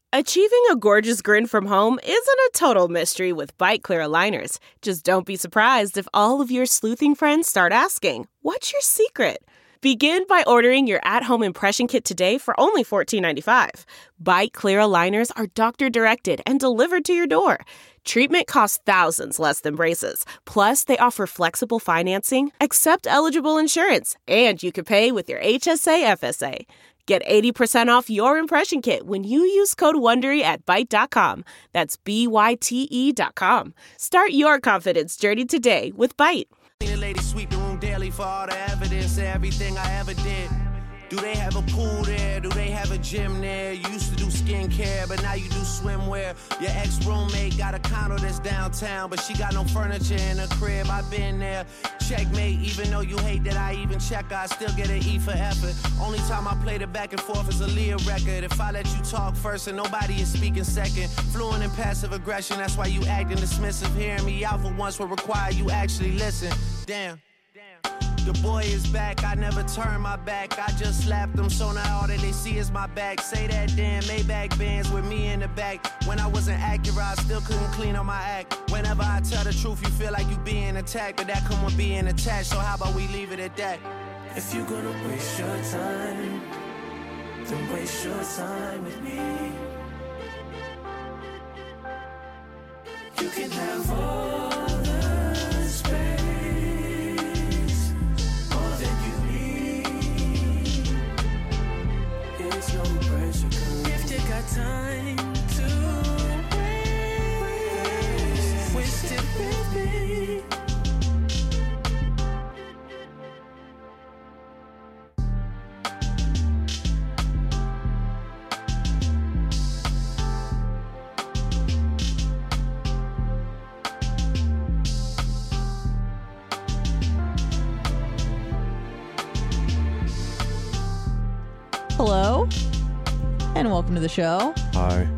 Achieving a gorgeous grin from home isn't a total mystery with Byte Clear aligners. Just don't be surprised if all of your sleuthing friends start asking, "What's your secret?" Begin by ordering your at-home impression kit today for only $14.95. Byte Clear aligners are doctor-directed and delivered to your door. Treatment costs thousands less than braces. Plus, they offer flexible financing, accept eligible insurance, and you can pay with your HSA FSA. Get 80% off your impression kit when you use code WONDERY at Byte.com. That's BYTE.com. Start your confidence journey today with Byte. The lady sweep the room daily for all the evidence of everything I ever did. Do they have a pool there? Do they have a gym there? You used to do skincare, but now you do swimwear. Your ex-roommate got a condo that's downtown, but she got no furniture in her crib. I've been there. Checkmate, even though you hate that I even check, I still get an E for effort. Only time I played it back and forth is a Leah record. If I let you talk first and nobody is speaking second. Fluent in passive aggression, that's why you acting dismissive. Hearing me out for once will require you actually listen. Damn. The boy is back, I never turn my back. I just slapped him, so now all that they see is my back. Say that damn Maybach bands with me in the back. When I wasn't accurate, I still couldn't clean on my act. Whenever I tell the truth, you feel like you being attacked, but that come with being attached, so how about we leave it at that? If you're gonna waste your time, then waste your time with me. You can have all the space. No pressure, if you got time to waste it with me. Hello, and welcome to the show. Hi.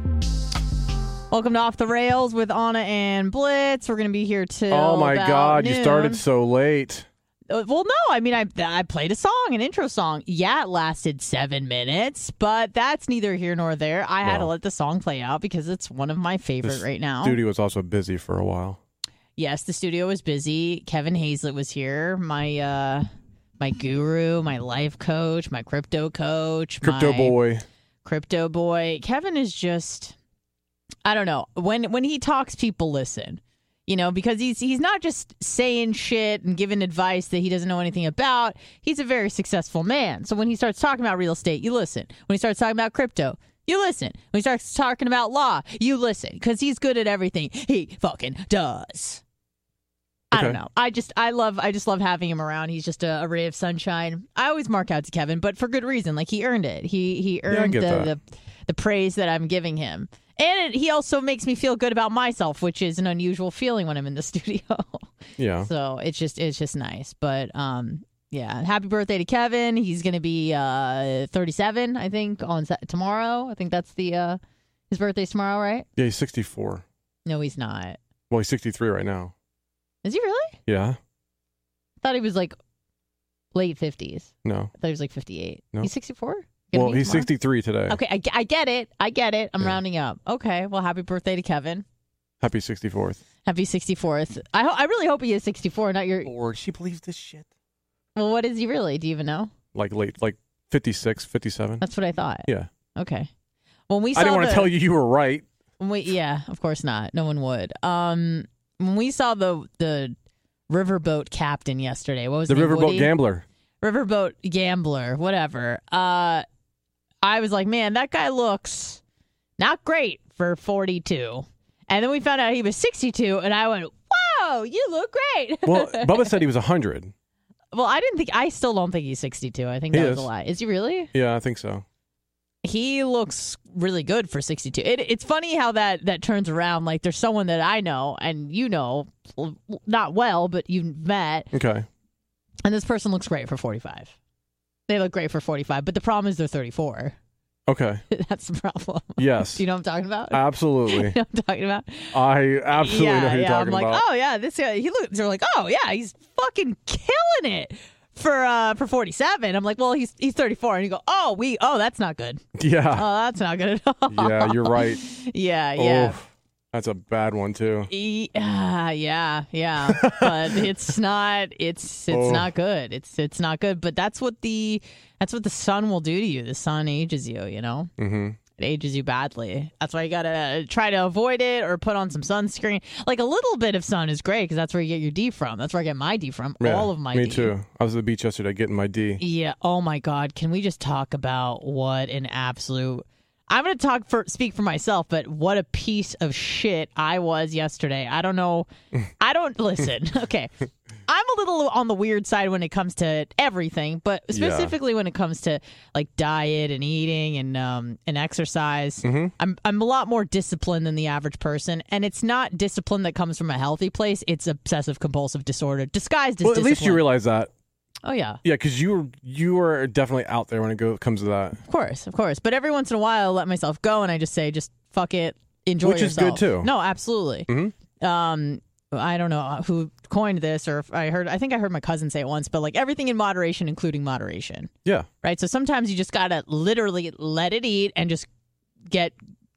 Welcome to Off the Rails with Anna and Blitz. We're going to be here till Oh my God, noon. you started so late. Well, no, I mean, I played a song, an intro song. Yeah, it lasted 7 minutes, but that's neither here nor there. I had to let the song play out because it's one of my favorite right now. The studio was also busy for a while. Yes, the studio was busy. Kevin Hazlett was here, my guru, my life coach, my crypto coach. Crypto boy. Kevin is just, I don't know. When he talks, people listen. You know, because he's not just saying shit and giving advice that he doesn't know anything about. He's a very successful man. So when he starts talking about real estate, you listen. When he starts talking about crypto, you listen. When he starts talking about law, you listen. Because he's good at everything he fucking does. I don't know. I just love having him around. He's just a ray of sunshine. I always mark out to Kevin, but for good reason. Like, he earned it. He earned the praise that I'm giving him. And he also makes me feel good about myself, which is an unusual feeling when I'm in the studio. Yeah. So it's just nice. But yeah, happy birthday to Kevin. He's going to be 37, I think, on tomorrow. I think that's his birthday's tomorrow, right? Yeah, he's 64. No, he's not. Well, he's 63 right now. Is he really? Yeah. I thought he was like late 50s. No. I thought he was like 58. No. He's 64? Well, he's 63 today. Okay, I get it. I'm rounding up. Okay, well, happy birthday to Kevin. Happy 64th. Happy 64th. I really hope he is 64, not your... Or she believes this shit. Well, what is he really? Do you even know? Like 56, 57. That's what I thought. Yeah. Okay. When we saw I didn't want to tell you were right. Yeah, of course not. No one would. When we saw the riverboat captain yesterday, what was the name? Riverboat Woody? Gambler? Riverboat Gambler, whatever. I was like, man, that guy looks not great for 42. And then we found out he was 62, and I went, whoa, you look great. Well, Bubba said he was 100. Well, I still don't think he's 62. I think that was a lie. Is he really? Yeah, I think so. He looks really good for 62. It's funny how that turns around. Like, there's someone that I know, and you know, not well, but you've met. Okay. And this person looks great for 45. They look great for 45, but the problem is they're 34. Okay. That's the problem. Yes. Do you know what I'm talking about? Absolutely. You know what I'm talking about? I absolutely know who you're talking I'm like, about. oh, yeah, this guy, they're like, oh, yeah, he's fucking killing it for 47. I'm like, well, he's 34, and you go, oh, that's not good. Yeah. Oh, that's not good at all. Yeah, you're right. Yeah. Oh, that's a bad one too. Yeah. But it's not not good. It's not good. But that's what the sun will do to you. The sun ages you, you know? Mm-hmm. It ages you badly. That's why you got to try to avoid it or put on some sunscreen. Like a little bit of sun is great because that's where you get your D from. That's where I get my D from. Yeah, all of my me D. too. I was at the beach yesterday getting my D. Yeah. Oh my God. Can we just talk about what an absolute... I'm going to speak for myself, but what a piece of shit I was yesterday. I don't know. Listen. Okay. I'm a little on the weird side when it comes to everything, but specifically when it comes to like diet and eating and exercise. Mm-hmm. I'm a lot more disciplined than the average person, and it's not discipline that comes from a healthy place. It's obsessive compulsive disorder disguised as discipline. At least you realize that. Oh yeah. Yeah, because you are definitely out there when it comes to that. Of course. But every once in a while, I'll let myself go, and I just say, just fuck it, enjoy yourself. Which is good too. No, absolutely. Mm-hmm. I don't know who coined this, or if I think I heard my cousin say it once, but like everything in moderation, including moderation. Yeah. Right. So sometimes you just gotta literally let it eat and just get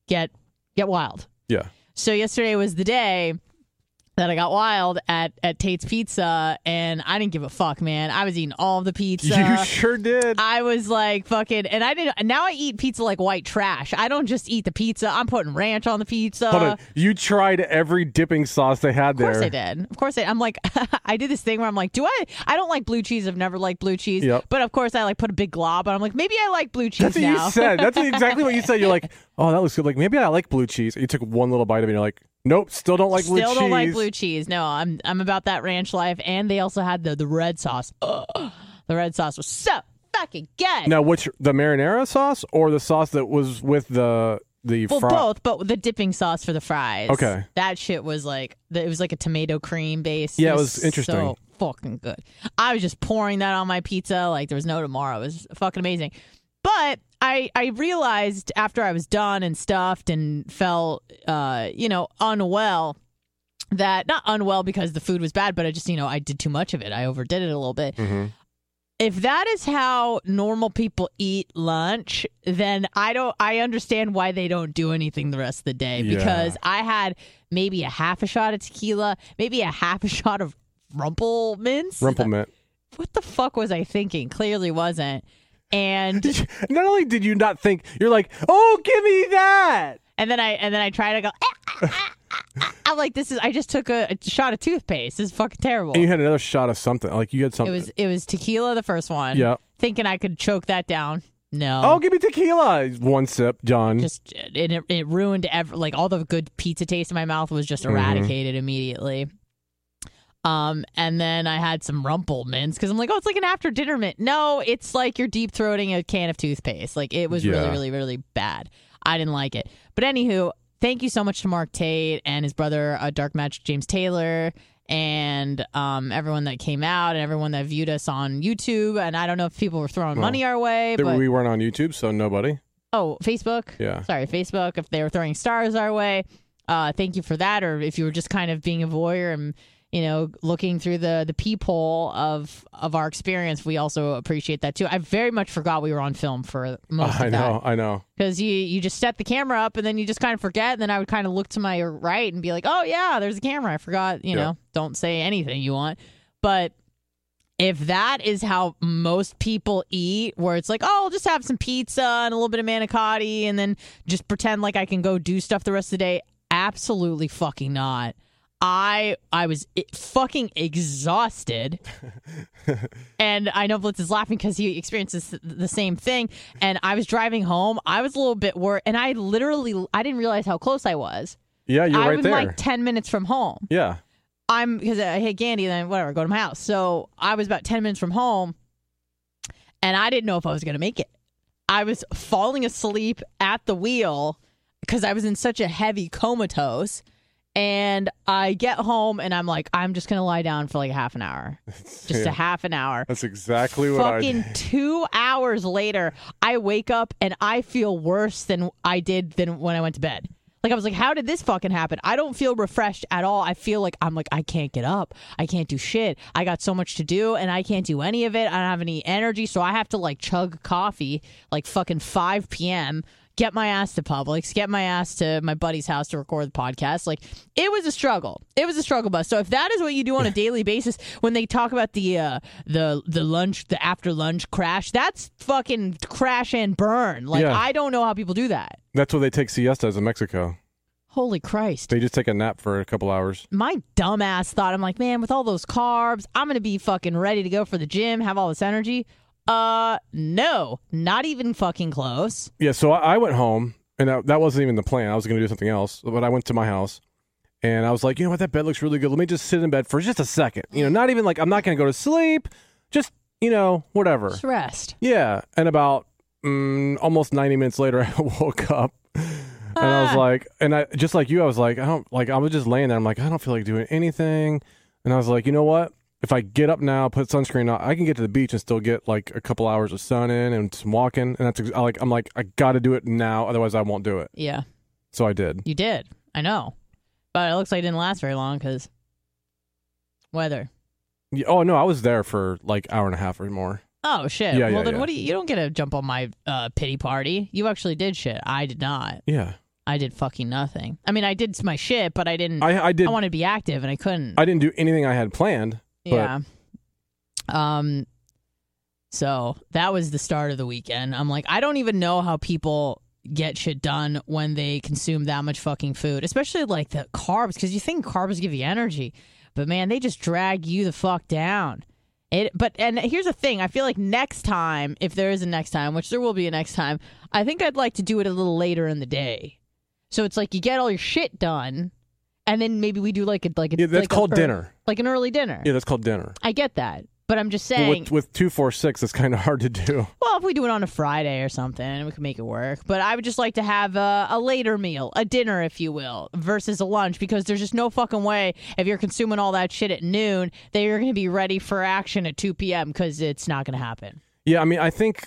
wild. Yeah. So yesterday was the day that I got wild at Tate's Pizza, and I didn't give a fuck, man. I was eating all of the pizza. You sure did. I was like fucking, and I didn't. Now I eat pizza like white trash. I don't just eat the pizza. I'm putting ranch on the pizza. Hold on. You tried every dipping sauce they had there. Of course I did. Of course I'm like, I did this thing where I'm like, I don't like blue cheese. I've never liked blue cheese. Yep. But of course I like put a big glob, and I'm like, maybe I like blue cheese That's what now. you said. That's exactly what you said. You're like, oh, that looks good. Like, maybe I like blue cheese. You took one little bite of it, and you're like, nope, still don't like blue cheese. Still don't like blue cheese. No, I'm about that ranch life. And they also had the red sauce. Ugh. The red sauce was so fucking good. Now, which, the marinara sauce or the sauce that was with the both, but the dipping sauce for the fries. Okay. That shit was like, it was like a tomato cream base. Yeah, it was interesting. So fucking good. I was just pouring that on my pizza like there was no tomorrow. It was fucking amazing. But I realized after I was done and stuffed and felt, unwell, that not unwell because the food was bad, but I just, I did too much of it. I overdid it a little bit. Mm-hmm. If that is how normal people eat lunch, then I understand why they don't do anything the rest of the day, because I had maybe a half a shot of tequila, maybe a half a shot of Rumplemint. What the fuck was I thinking? Clearly wasn't. And not only did you not think, you're like, oh, give me that. And then I try to go. I'm like, I just took a shot of toothpaste. This is fucking terrible. And you had another shot of something. Like you had something. It was tequila, the first one. Yeah. Thinking I could choke that down. No. Oh, give me tequila. One sip, John. Just it ruined all the good pizza taste in my mouth was just eradicated immediately. And then I had some Rumplemint's because I'm like, oh, it's like an after dinner mint. No, it's like you're deep throating a can of toothpaste. Like it was really, really, really bad. I didn't like it. But anywho, thank you so much to Mark Tate and his brother, Dark Magic James Taylor, and everyone that came out and everyone that viewed us on YouTube. And I don't know if people were throwing money our way. But we weren't on YouTube, so nobody. Oh, Facebook? Yeah. Sorry, Facebook. If they were throwing stars our way, thank you for that. Or if you were just kind of being a voyeur and looking through the peephole of our experience, we also appreciate that too. I very much forgot we were on film for most of that. I know. Because you just set the camera up and then you just kind of forget, and then I would kind of look to my right and be like, oh yeah, there's a camera. I forgot, don't say anything you want. But if that is how most people eat, where it's like, oh, I'll just have some pizza and a little bit of manicotti and then just pretend like I can go do stuff the rest of the day, absolutely fucking not. I was fucking exhausted, and I know Blitz is laughing because he experiences the same thing. And I was driving home. I was a little bit worried, and I didn't realize how close I was. Yeah, you're right there. I was like 10 minutes from home. Yeah, because I hit Gandhi, and then whatever, go to my house. So I was about 10 minutes from home, and I didn't know if I was going to make it. I was falling asleep at the wheel because I was in such a heavy comatose. And I get home and I'm like, I'm just going to lie down for like a half an hour. Just a half an hour. That's exactly what I did. Fucking 2 hours later, I wake up and I feel worse than I did than when I went to bed. Like, I was like, how did this fucking happen? I don't feel refreshed at all. I feel like I can't get up. I can't do shit. I got so much to do, and I can't do any of it. I don't have any energy, so I have to, like, chug coffee, like, fucking 5 p.m., get my ass to Publix, get my ass to my buddy's house to record the podcast. Like, it was a struggle. It was a struggle bus. So if that is what you do on a daily basis, when they talk about the lunch, the after lunch crash, that's fucking crash and burn. Like, I don't know how people do that. That's what they take siestas in Mexico. Holy Christ. They just take a nap for a couple hours. My dumbass thought, I'm like, man, with all those carbs, I'm going to be fucking ready to go for the gym, have all this energy. No, not even fucking close. Yeah, so I went home, and that wasn't even the plan. I was going to do something else, but I went to my house, and I was like, you know what, that bed looks really good. Let me just sit in bed for just a second. You know, not even like I'm not going to go to sleep. Just, you know, whatever. Just rest. Yeah, and about almost 90 minutes later, I woke up, and I was like, and I just like you, I was like, I was just laying there. I'm like, I don't feel like doing anything, and I was like, you know what? If I get up now, put sunscreen on, I can get to the beach and still get like a couple hours of sun in and some walking. And that's like, I'm like, I got to do it now, otherwise I won't do it. Yeah. So I did. You did. I know, but it looks like it didn't last very long because weather. Yeah, oh no, I was there for like hour and a half or more. Oh shit! Yeah, well then, yeah. what do you don't get to jump on my pity party? You actually did shit. I did not. Yeah. I did fucking nothing. I mean, I did my shit, but I didn't. I did. I wanted to be active, and I couldn't. I didn't do anything I had planned. Yeah. So that was the start of the weekend. I'm like, I don't even know how people get shit done when they consume that much fucking food, especially like the carbs, because you think carbs give you energy, but man, they just drag you the fuck down. And here's the thing, I feel like next time, if there is a next time, which there will be a next time, I think I'd like to do it a little later in the day. So it's like you get all your shit done, and then maybe we do like a yeah, that's called dinner. Like an early dinner. Yeah, that's called dinner. I get that. But I'm just saying. With 246, it's kind of hard to do. Well, if we do it on a Friday or something, we can make it work. But I would just like to have a later meal, a dinner, if you will, versus a lunch, because there's just no fucking way if you're consuming all that shit at noon that you're going to be ready for action at 2 p.m. because it's not going to happen. Yeah, I mean, I think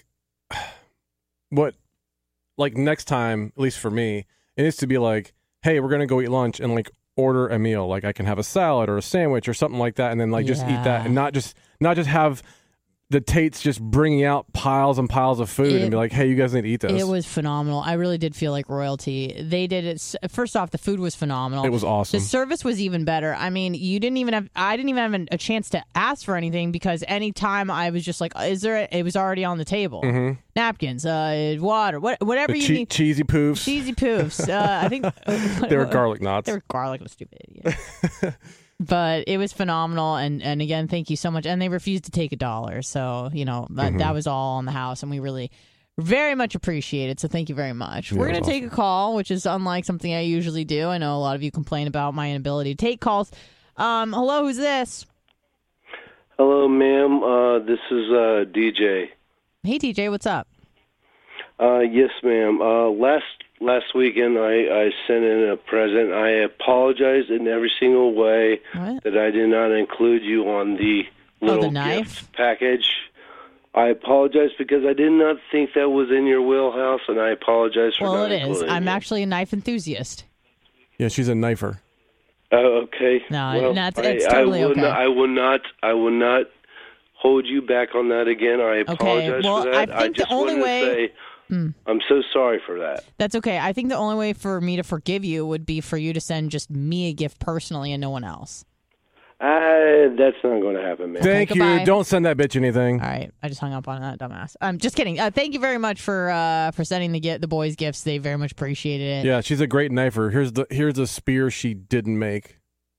like next time, at least for me, it needs to be like, hey, we're going to go eat lunch and like order a meal. Like I can have a salad or a sandwich or something like that, and then like just eat that, and not just have the Tates just bringing out piles and piles of food and be like, hey, you guys need to eat this. It was phenomenal. I really did feel like royalty. They did it. First off, the food was phenomenal. It was awesome. The service was even better. I mean, I didn't even have a chance to ask for anything, because anytime I was just like, it was already on the table. Mm-hmm. Napkins, water, whatever you need. Cheesy poofs. Cheesy poofs. I think they were garlic knots. They were garlic, stupid idiot. But it was phenomenal, and again, thank you so much. And they refused to take $1, so you know that was all on the house, and we really very much appreciate it. So thank you very much. We're gonna take a call, which is unlike something I usually do. I know a lot of you complain about my inability to take calls. Hello, who's this? Hello, ma'am. This is DJ. Hey, DJ, what's up? Yes, ma'am. Last weekend, I sent in a present. I apologize in every single way that I did not include you on the little gift package. I apologize because I did not think that was in your wheelhouse, and I apologize for not including it. Well, it is. I'm actually a knife enthusiast. Yeah, she's a knifer. Oh, okay. No, it's totally okay. I will not hold you back on that again. I apologize for that. I think the only way. I'm so sorry for that. That's okay. I think the only way for me to forgive you would be for you to send just me a gift personally and no one else. That's not going to happen, man. Thank you. Goodbye. Don't send that bitch anything. All right. I just hung up on that dumbass. I'm just kidding. Thank you very much for sending the boys gifts. They very much appreciated it. Yeah, she's a great knifer. Here's a spear she didn't make.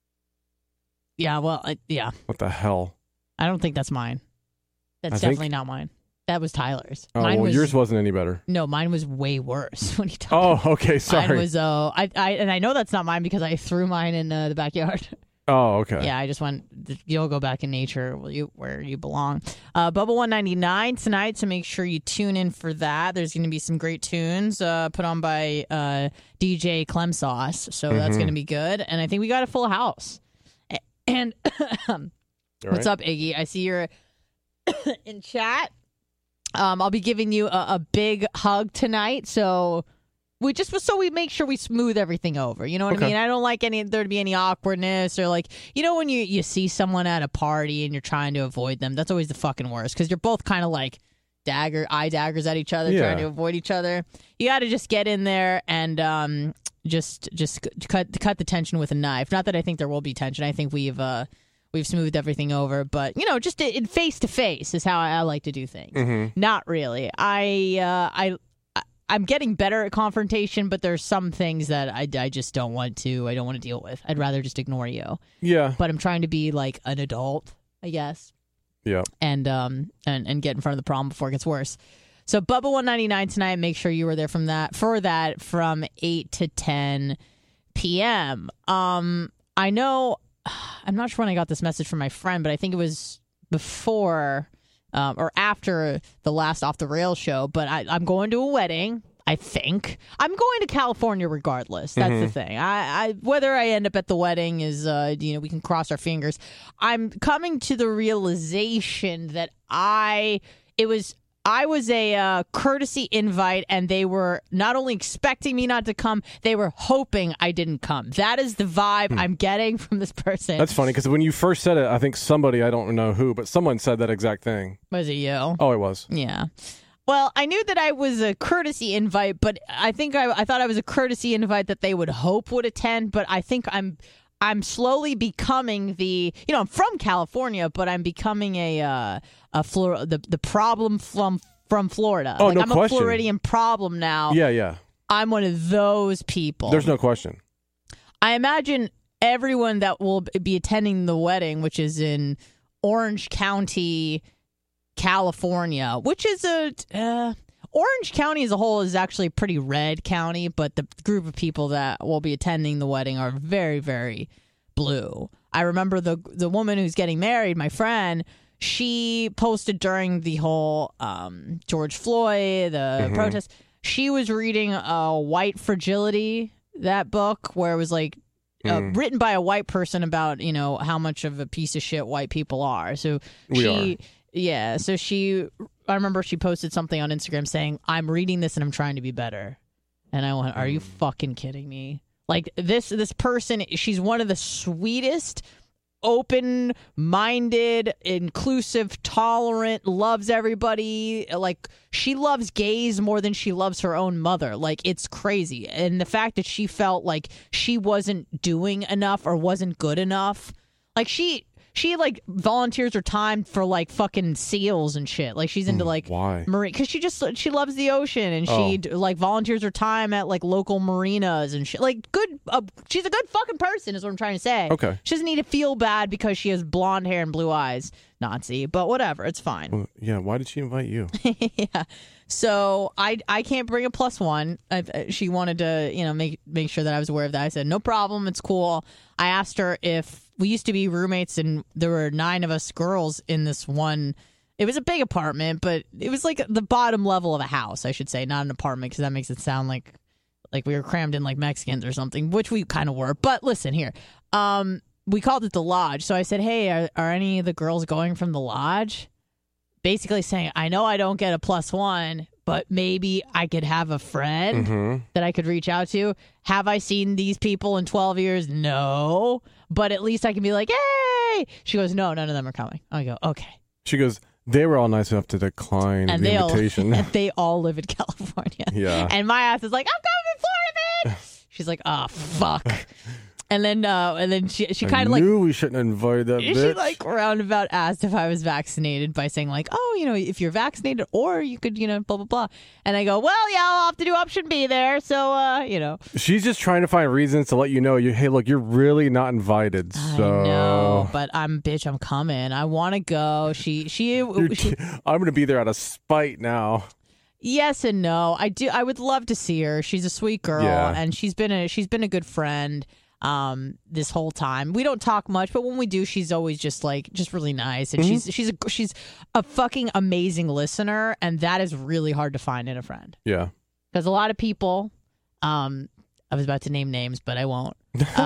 Yeah, well, yeah. What the hell? I don't think that's mine. That's definitely not mine. That was Tyler's. Oh, yours wasn't any better. No, mine was way worse when he told me. Oh, okay, sorry. Mine was, I know that's not mine because I threw mine in the backyard. Oh, okay. Yeah, I just went, you'll go back in nature where you belong. Bubble 199 tonight, so make sure you tune in for that. There's going to be some great tunes put on by DJ Clem Sauce, so that's going to be good. And I think we got a full house. And what's up, Iggy? I see you're in chat. I'll be giving you a big hug tonight, so we make sure we smooth everything over. You know what I mean? I don't like there to be any awkwardness or like, when you see someone at a party and you're trying to avoid them, that's always the fucking worst because you're both kind of like eye daggers at each other, trying to avoid each other. You got to just get in there and just cut the tension with a knife. Not that I think there will be tension. I think we've smoothed everything over, but just in face to face is how I like to do things. Mm-hmm. Not really. I'm getting better at confrontation, but there's some things that I just don't want to. I don't want to deal with. I'd rather just ignore you. Yeah. But I'm trying to be like an adult, I guess. Yeah. And get in front of the problem before it gets worse. So Bubba 199 tonight. Make sure you were there from 8 to 10 p.m. I know. I'm not sure when I got this message from my friend, but I think it was before. Or after the last Off the Rails show, but I'm going to a wedding. I think I'm going to California regardless. That's the thing. I whether I end up at the wedding is we can cross our fingers. I'm coming to the realization that I was a courtesy invite, and they were not only expecting me not to come, they were hoping I didn't come. That is the vibe I'm getting from this person. That's funny, because when you first said it, I think somebody, I don't know who, but someone said that exact thing. Was it you? Oh, it was. Yeah. Well, I knew that I was a courtesy invite, but I think I thought I was a courtesy invite that they would hope would attend, but I think I'm slowly becoming I'm from California, but I'm becoming the problem from Florida. Oh, no question. I'm a Floridian problem now. Yeah. I'm one of those people. There's no question. I imagine everyone that will be attending the wedding, which is in Orange County, California, which is Orange County as a whole is actually a pretty red county, but the group of people that will be attending the wedding are very, very blue. I remember the woman who's getting married, my friend, she posted during the whole George Floyd, the protest, she was reading White Fragility, that book, where it was like written by a white person about, how much of a piece of shit white people are. So I remember she posted something on Instagram saying, I'm reading this and I'm trying to be better. And I went, are you fucking kidding me? Like this person, she's one of the sweetest, open-minded, inclusive, tolerant, loves everybody. Like she loves gays more than she loves her own mother. Like it's crazy. And the fact that she felt like she wasn't doing enough or wasn't good enough, like she like volunteers her time for like fucking seals and shit. Like she's into like marine, because she loves the ocean, and she like volunteers her time at like local marinas and shit. Like good, she's a good fucking person is what I'm trying to say. Okay, she doesn't need to feel bad because she has blonde hair and blue eyes. Nazi, but whatever, it's fine. Well, yeah, why did she invite you? Yeah, so I can't bring a +1. She wanted to make sure that I was aware of that. I said no problem, it's cool. I asked her if we used to be roommates, and there were 9 of us girls in this one. It was a big apartment, but it was like the bottom level of a house, I should say, not an apartment, because that makes it sound like we were crammed in like Mexicans or something, which we kind of were. But listen here, we called it the Lodge. So I said, hey, are any of the girls going from the Lodge? Basically saying, I know I don't get a +1, but maybe I could have a friend that I could reach out to. Have I seen these people in 12 years? No. But at least I can be like, hey. She goes, no, none of them are coming. I go, okay. She goes, they were all nice enough to decline the invitation. And they all live in California. Yeah. And my ass is like, I'm coming to Florida, man. She's like, oh, fuck. And then she kind of like knew we shouldn't invite that bitch. She like roundabout asked if I was vaccinated by saying like, oh, if you're vaccinated, or you could, blah blah blah. And I go, well, yeah, I'll have to do option B there. So she's just trying to find reasons to let you know. Hey, look, you're really not invited. So I know, but I'm coming. I want to go. I'm gonna be there out of spite now. Yes and no. I would love to see her. She's a sweet girl, and she's been a good friend. This whole time we don't talk much, but when we do, she's always just really nice, and she's a fucking amazing listener, and that is really hard to find in a friend. Yeah, because a lot of people, I was about to name names, but I won't.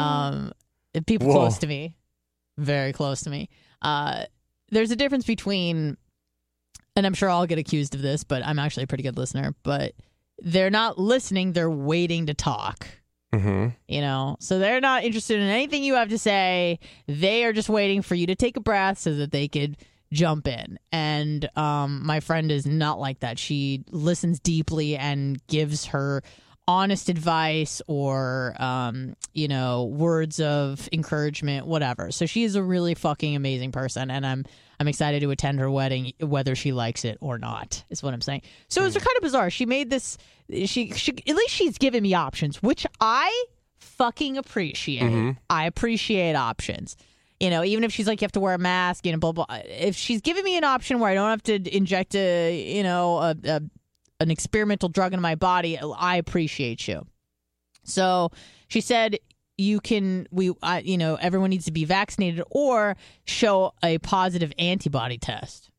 People close to me, very close to me. There's a difference between, and I'm sure I'll get accused of this, but I'm actually a pretty good listener, but they're not listening. They're waiting to talk. Mm-hmm. So they're not interested in anything you have to say. They are just waiting for you to take a breath so that they could jump in. And my friend is not like that. She listens deeply and gives her honest advice or, words of encouragement, whatever. So she is a really fucking amazing person, and I'm excited to attend her wedding, whether she likes it or not, is what I'm saying. So it's kind of bizarre. She made this. She at least she's given me options, which I fucking appreciate. Mm-hmm. I appreciate options. Even if she's like, you have to wear a mask, blah, blah. If she's giving me an option where I don't have to inject an experimental drug into my body, I appreciate you. So she said, everyone needs to be vaccinated or show a positive antibody test.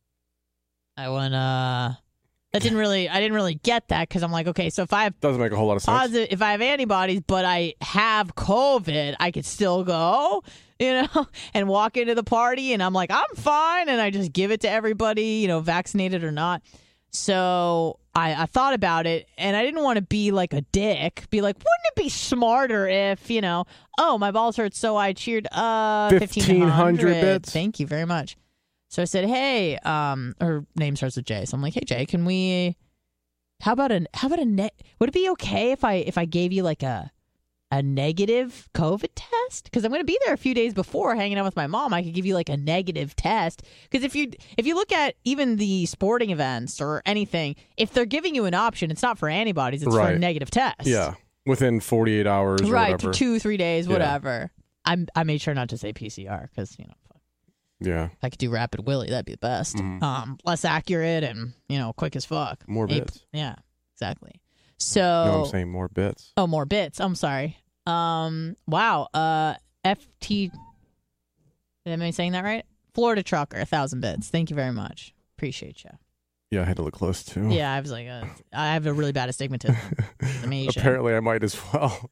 I didn't really get that, because I'm like, okay, so if I have doesn't make a whole lot of sense. If I have antibodies, but I have COVID, I could still go, and walk into the party, and I'm like, I'm fine, and I just give it to everybody, vaccinated or not. So I thought about it, and I didn't want to be like a dick, be like, wouldn't it be smarter if, oh, my balls hurt, so I cheered 1,500 bits. Thank you very much. So I said, hey, her name starts with J. So I'm like, hey, Jay, how about would it be okay if I gave you like a negative COVID test? Because I'm going to be there a few days before hanging out with my mom. I could give you like a negative test. Because if you look at even the sporting events or anything, if they're giving you an option, it's not for antibodies, it's for a negative test. Yeah. Within 48 hours or whatever. Right, 2-3 days, whatever. Yeah. I made sure not to say PCR because, yeah. If I could do Rapid Willie, that'd be the best. Less accurate and, quick as fuck. More bits. Yeah, exactly. So. No, I'm saying more bits. Oh, more bits. I'm sorry. Wow. FT. Am I saying that right? Florida Trucker, 1,000 bits. Thank you very much. Appreciate you. Yeah, I had to look close too. Yeah, I was like, I have a really bad astigmatism. I'm Asian. Apparently, I might as well.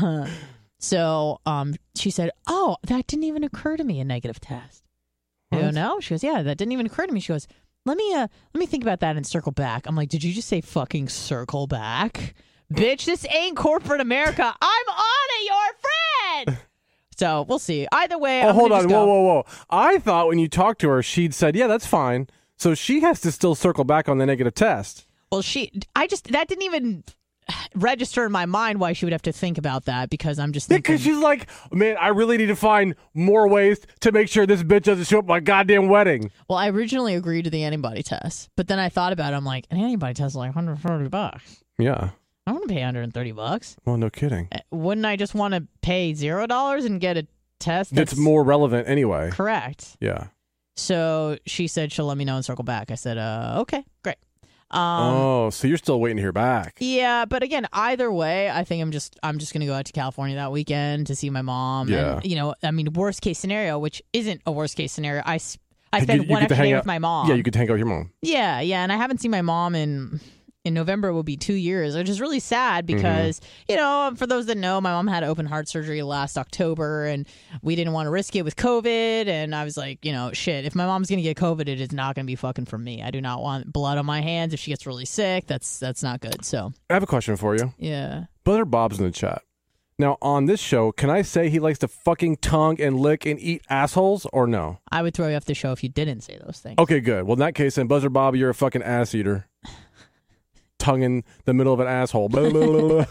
So, she said, "Oh, that didn't even occur to me. A negative test." I go, no. She goes, "Yeah, that didn't even occur to me." She goes, Let me think about that and circle back. I'm like, did you just say fucking circle back? Bitch, this ain't corporate America. I'm on it, your friend. So we'll see. Either way, oh, hold on. Whoa. I thought when you talked to her, she'd said, yeah, that's fine. So she has to still circle back on the negative test. Well, that didn't even register in my mind why she would have to think about that, because I'm just thinking. Because she's like, man, I really need to find more ways to make sure this bitch doesn't show up at my goddamn wedding. Well, I originally agreed to the antibody test, but then I thought about it. I'm like, an antibody test is like $140. Yeah. I want to pay $130. Well, no kidding. Wouldn't I just want to pay $0 and get a test that's more relevant anyway? Correct. Yeah. So she said she'll let me know and circle back. I said, okay, great. So you're still waiting to hear back. Yeah, but again, either way, I think I'm just gonna go out to California that weekend to see my mom. Yeah. And, I mean, worst case scenario, which isn't a worst case scenario, I spent one extra day with my mom. Yeah, you could hang out with your mom. Yeah, and I haven't seen my mom in November will be 2 years, which is really sad because, for those that know, my mom had open heart surgery last October and we didn't want to risk it with COVID. And I was like, shit, if my mom's going to get COVID, it is not going to be fucking for me. I do not want blood on my hands. If she gets really sick, that's not good. So I have a question for you. Yeah. Brother Bob's in the chat. Now, on this show, can I say he likes to fucking tongue and lick and eat assholes or no? I would throw you off the show if you didn't say those things. Okay, good. Well, in that case, then, Buzzer Bob, you're a fucking ass eater. Tongue in the middle of an asshole. Blah, blah,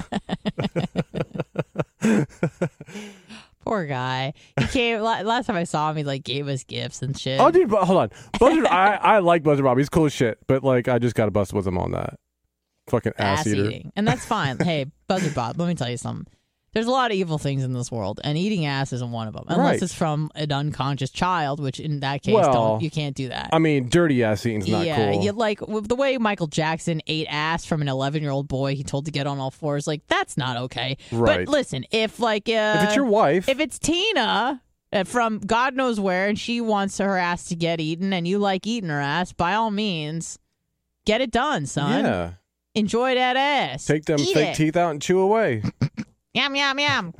blah. Poor guy. He came last time I saw him. He gave us gifts and shit. Oh, dude, hold on. Buzzer, I like Buzzer Bob. He's cool as shit. But I just got to bust with him on that. Fucking ass eater. Eating, and that's fine. Hey, Buzzer Bob, let me tell you something. There's a lot of evil things in this world, and eating ass isn't one of them. Unless it's from an unconscious child, which in that case, you can't do that. I mean, dirty ass eating's not cool. Yeah, the way Michael Jackson ate ass from an 11-year-old boy he told to get on all fours, that's not okay. Right. But listen, if it's your wife, if it's Tina from God knows where, and she wants her ass to get eaten, and you like eating her ass, by all means, get it done, son. Yeah. Enjoy that ass. Take them fake teeth out and chew away. Yum, yum, yum.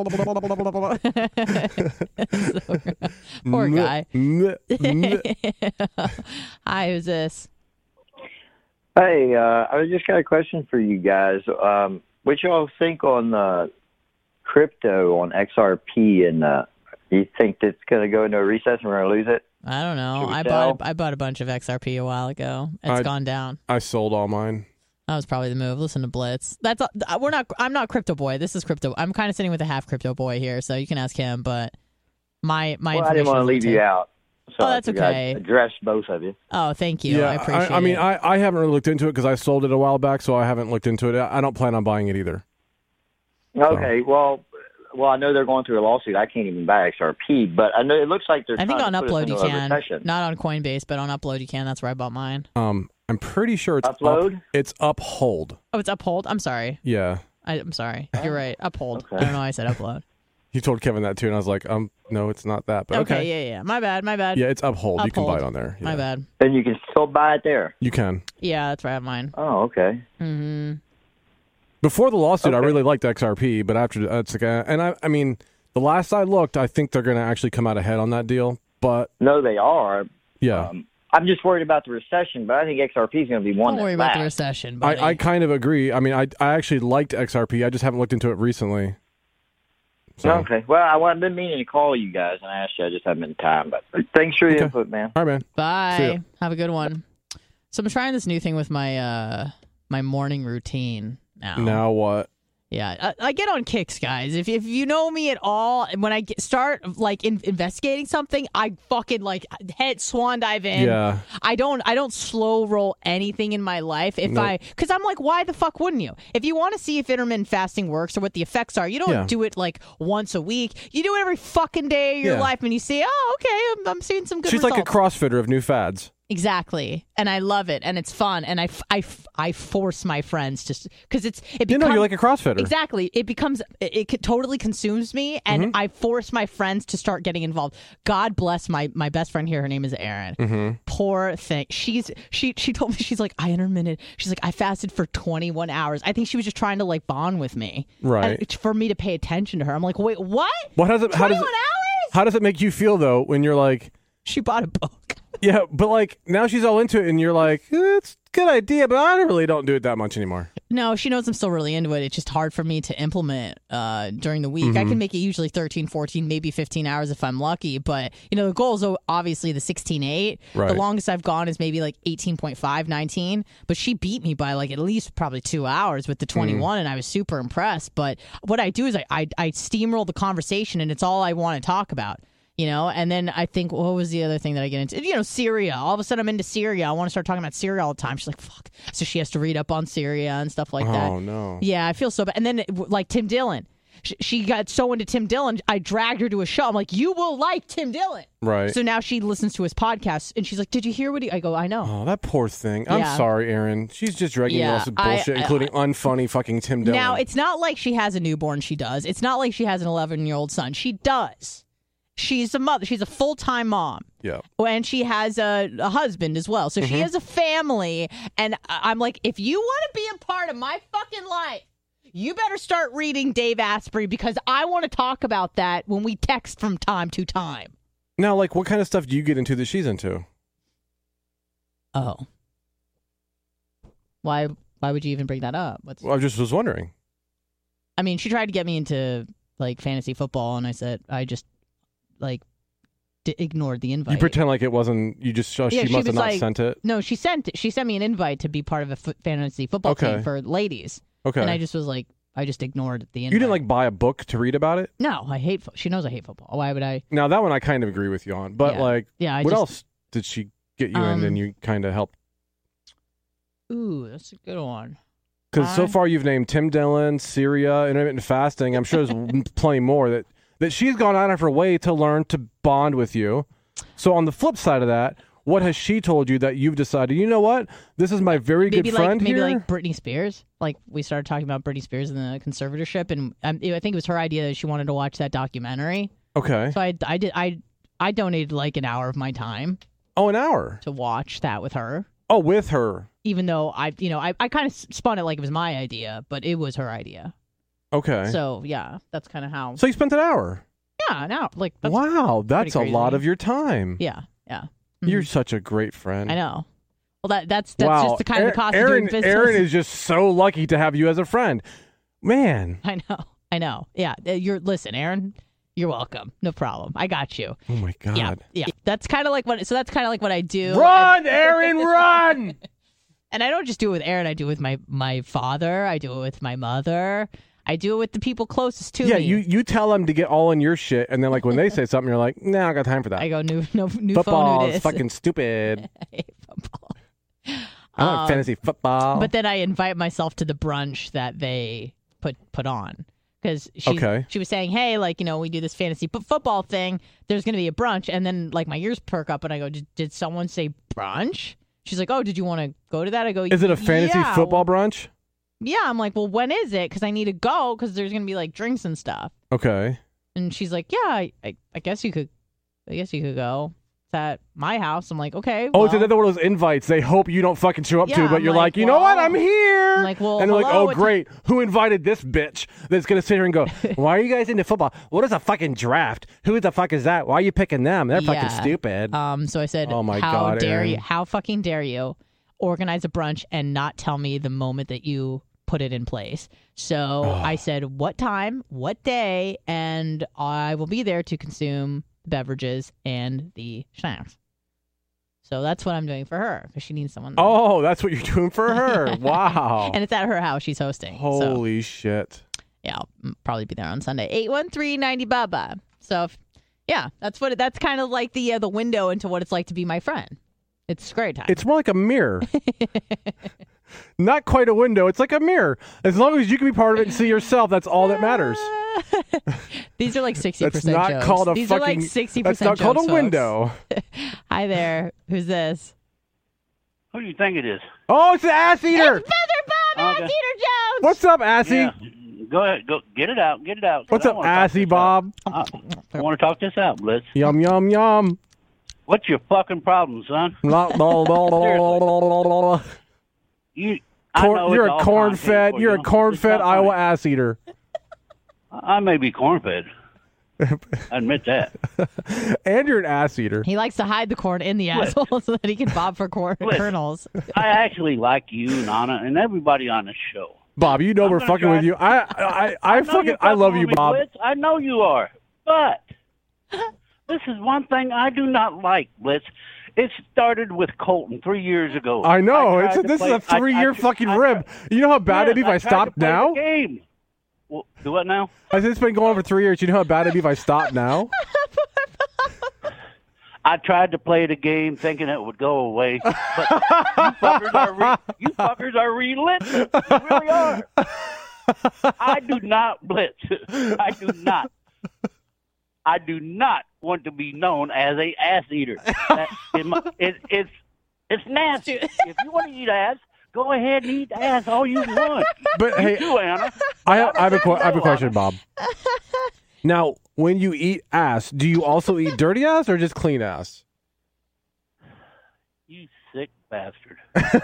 Poor guy. Hi, who's this? Hey, I just got a question for you guys. What y'all think on crypto on XRP, and you think it's going to go into a recess and we're going to lose it? I don't know. I bought a bunch of XRP a while ago. It's gone down. I sold all mine. That was probably the move. Listen to Blitz. I'm not Crypto Boy. This is Crypto. I'm kind of sitting with a half Crypto Boy here, so you can ask him. But my well, I didn't want to leave you out. So that's okay. Address both of you. Oh, thank you. Yeah, I appreciate it. I mean, I haven't really looked into it because I sold it a while back, so I haven't looked into it. I don't plan on buying it either. Okay, so. Well, I know they're going through a lawsuit. I can't even buy XRP, but I know it looks like they're. I think on Upload you can, recession. not on Coinbase, but on Upload you can. That's where I bought mine. I'm pretty sure it's Upload. It's Uphold. Oh, it's Uphold. I'm sorry. Yeah. I'm sorry. You're right. Uphold. Okay. I don't know why I said Upload. You told Kevin that too, and I was like, no, it's not that. But okay. Yeah. My bad. Yeah, it's Uphold. You can buy it on there. Yeah. My bad. And you can still buy it there. You can. Yeah, that's where I have mine. Oh, okay. Mm-hmm. Before the lawsuit, I really liked XRP, but after it's like, and I mean, the last I looked, I think they're going to actually come out ahead on that deal. But no, they are. Yeah. I'm just worried about the recession, but I think XRP is going to be one. Don't worry about the recession, buddy. I kind of agree. I mean, I actually liked XRP. I just haven't looked into it recently. So. Okay. Well, I've been meaning to call you guys and ask you. I just haven't been time. But thanks for your input, man. All right, man. Bye. Have a good one. So I'm trying this new thing with my my morning routine now. Now what? Yeah, I get on kicks, guys. If you know me at all, when I start like investigating something, I fucking like head swan dive in. Yeah. I don't slow roll anything in my life. Because I'm like, why the fuck wouldn't you? If you want to see if intermittent fasting works or what the effects are, you don't do it like once a week. You do it every fucking day of your life, and you see, oh, okay, I'm seeing some good results. She's like a CrossFitter of new fads. Exactly, and I love it, and it's fun, and I force my friends to, because it becomes, you're like a CrossFitter. Exactly, it totally consumes me, and I force my friends to start getting involved. God bless my best friend here. Her name is Erin. Poor thing. She told me, she's like, she's like, I fasted for 21 hours. I think she was just trying to like bond with me, right? For me to pay attention to her. I'm like, wait, what? How does it make you feel though when you're like, she bought a book? Yeah, but like now she's all into it, and you're like, it's a good idea, but I really don't do it that much anymore. No, she knows I'm still really into it. It's just hard for me to implement during the week. I can make it usually 13, 14, maybe 15 hours if I'm lucky. But, the goal is obviously the 16.8. Right. The longest I've gone is maybe like 18.5, 19. But she beat me by like at least probably 2 hours with the 21, and I was super impressed. But what I do is I steamroll the conversation, and it's all I want to talk about. And then I think, what was the other thing that I get into? Syria. All of a sudden, I'm into Syria. I want to start talking about Syria all the time. She's like, fuck. So she has to read up on Syria and stuff like that. Oh, no. Yeah, I feel so bad. And then, like, Tim Dillon. She got so into Tim Dillon, I dragged her to a show. I'm like, you will like Tim Dillon. Right. So now she listens to his podcast, and she's like, did you hear what I go, I know. Oh, that poor thing. I'm sorry, Erin. She's just dragging all this bullshit, including unfunny fucking Tim Dillon. Now, it's not like she has a newborn. She does. It's not like she has an 11-year-old son. She does. She's a mother. She's a full-time mom. Yeah. And she has a husband as well. So she has a family. And I'm like, if you want to be a part of my fucking life, you better start reading Dave Asprey, because I want to talk about that when we text from time to time. Now, like, what kind of stuff do you get into that she's into? Oh. Why would you even bring that up? Well, I just was wondering. I mean, she tried to get me into, like, fantasy football, and I said, I just, like, ignored the invite. You pretend like it wasn't. You just she must have not sent it. No, she sent me an invite to be part of a fantasy football team for ladies. Okay, and I just was like, I just ignored the invite. You didn't like buy a book to read about it? No, I hate. She knows I hate football. Why would I? Now that one I kind of agree with you on, but what else did she get you in, and you kind of helped? Ooh, that's a good one. Because so far you've named Tim Dillon, Syria, intermittent fasting. I'm sure there's plenty more that she's gone out of her way to learn to bond with you. So on the flip side of that, what has she told you that you've decided, you know what? This is my very good friend here? Maybe like Britney Spears. Like, we started talking about Britney Spears in the conservatorship, and I think it was her idea that she wanted to watch that documentary. Okay. So I donated like an hour of my time. Oh, an hour? To watch that with her. Oh, with her. Even though I kind of spun it like it was my idea, but it was her idea. Okay. So, yeah, that's kind of how. So you spent an hour? Yeah, an hour. Like, wow, that's a lot of your time. Yeah. You're such a great friend. I know. Well, that's wow. just the kind of cost of Aaron, doing business. Aaron is just so lucky to have you as a friend. Man. I know. Yeah. Listen, Aaron, you're welcome. No problem. I got you. Oh my God. Yeah. That's kind of like what I do. Run, Aaron, run! And I don't just do it with Aaron. I do it with my father. I do it with my mother. I do it with the people closest to me. Yeah, you tell them to get all in your shit, and then like when they say something, you're like, "No, I got time for that." I go, new football phone is fucking stupid. I hate football. I like fantasy football. But then I invite myself to the brunch that they put on. Because she was saying, hey, like, we do this fantasy football thing. There's going to be a brunch. And then, like, my ears perk up and I go, did someone say brunch? She's like, oh, did you want to go to that? I go, is it a fantasy football brunch? Yeah. I'm like, well, when is it? Because I need to go because there's going to be, like, drinks and stuff. Okay. And she's like, yeah, I guess you could go. It's at my house. I'm like, okay. Well. Oh, it's another one of those invites they hope you don't fucking show up to, but you're like, you know what? I'm here. I'm like, well, and they're like, oh, great. Who invited this bitch that's going to sit here and go, why are you guys into football? What is a fucking draft? Who the fuck is that? Why are you picking them? They're fucking stupid. So I said, oh my how God, dare Aaron. you? How fucking dare you organize a brunch and not tell me the moment that you put it in place? So I said, what time, what day, and I will be there to consume the beverages and the snacks. So that's what I'm doing for her because she needs someone. Oh, that's what you're doing for her. Wow. And it's at her house. She's hosting. Holy shit. Yeah, I'll probably be there on Sunday. 813-90-BABA. So, that's kind of like the window into what it's like to be my friend. It's great time. It's more like a mirror. Not quite a window. It's like a mirror. As long as you can be part of it and see yourself, that's all that matters. These are like 60% That's not jokes. called a These fucking. are like 60% That's not called jokes, a window. Hi there. Who's this? Who do you think it is? Oh, it's the ass eater. It's Feather Bob, Okay. Ass Eater Jones. What's up, Assy? Yeah. Go ahead. Go get it out. Get it out. What's up, Assy Bob? I want to talk this out, Blitz. Yum, yum, yum. What's your fucking problem, son? You're a corn-fed. You're a corn-fed Iowa ass eater. I may be corn-fed. I admit that. And you're an ass eater. He likes to hide the corn in the asshole so that he can bob for kernels. I actually like you, Nana, and everybody on the show. Bob, you know we're fucking with you. I love you, Bob. Blitz. I know you are, but this is one thing I do not like, Blitz. It started with Colton 3 years ago. I know. This is a 3-year fucking rib. You know how bad it'd be if I stopped now? Game. Well, do what now? I said it's been going on for 3 years. You know how bad it'd be if I stopped now? I tried to play the game thinking it would go away, but you fuckers are relentless. You really are. I do not, Blitz. I do not want to be known as a ass eater. It's nasty. If you want to eat ass, go ahead and eat ass all you want. But hey, too, Anna. I have a question, Bob. Now, when you eat ass, do you also eat dirty ass or just clean ass? You sick bastard.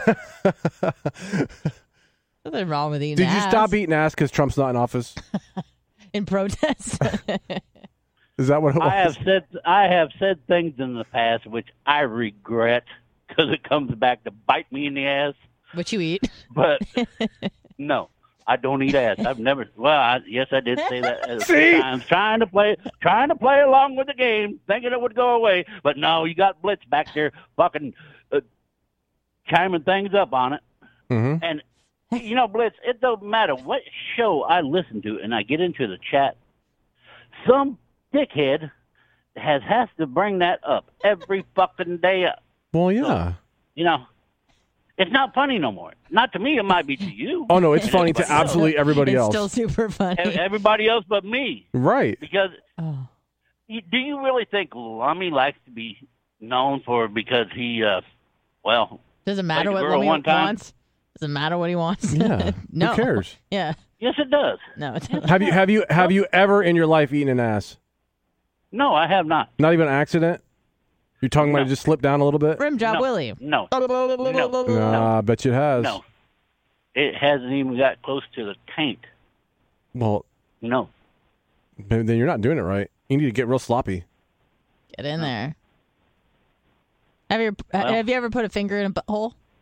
Nothing wrong with eating Did ass. you stop eating ass because Trump's not in office? In protest? Is that what it was? I have said things in the past which I regret because it comes back to bite me in the ass. What you eat? But no, I don't eat ass. I've never. Well, yes, I did say that a few times, trying to play along with the game, thinking it would go away. But no, you got Blitz back there, fucking chiming things up on it. Mm-hmm. And you know, Blitz, it don't matter what show I listen to, and I get into the chat. Some dickhead has to bring that up every fucking day. Well, yeah. So, you know. It's not funny no more. Not to me. It might be to you. Oh, no, it's funny to absolutely everybody else. It's still super funny. Everybody else but me. Right. Because do you really think Lummy likes to be known for because he, doesn't matter what Lummy wants? Doesn't matter what he wants? Yeah. No. Who cares? Yeah. Yes, it does. No, it doesn't. Have you ever in your life eaten an ass? No, I have not. Not even an accident? Your tongue might have just slipped down a little bit? Rim job, Willie. No. I bet you it has. No. It hasn't even got close to the taint. Well, no. Then you're not doing it right. You need to get real sloppy. Get in there. Have you ever put a finger in a butthole?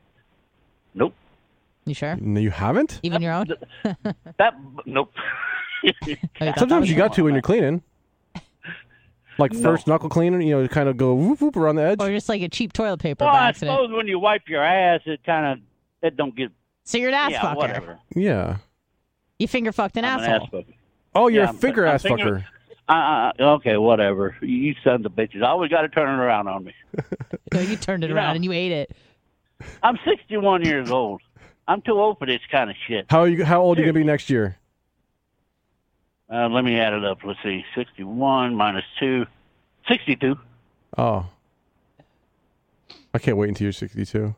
Nope. You sure? No, you haven't? Even your own? Nope. Sometimes you got to when you're cleaning. Like first knuckle cleaning, you know, kind of go whoop whoop around the edge. Or just like a cheap toilet paper Well, by I accident. suppose when you wipe your ass, it don't get. So you're an ass fucker. Whatever. Yeah. You finger fucked an I'm asshole. An ass fucker. Oh, you're a finger ass finger- fucker. Okay, whatever. You sons of bitches. I always got to turn it around on me. No, you turned it around and you ate it. I'm 61 years old. I'm too old for this kind of shit. How old are you going to be next year? Let me add it up. Let's see. 61 minus 2. 62. Oh. I can't wait until you're 62.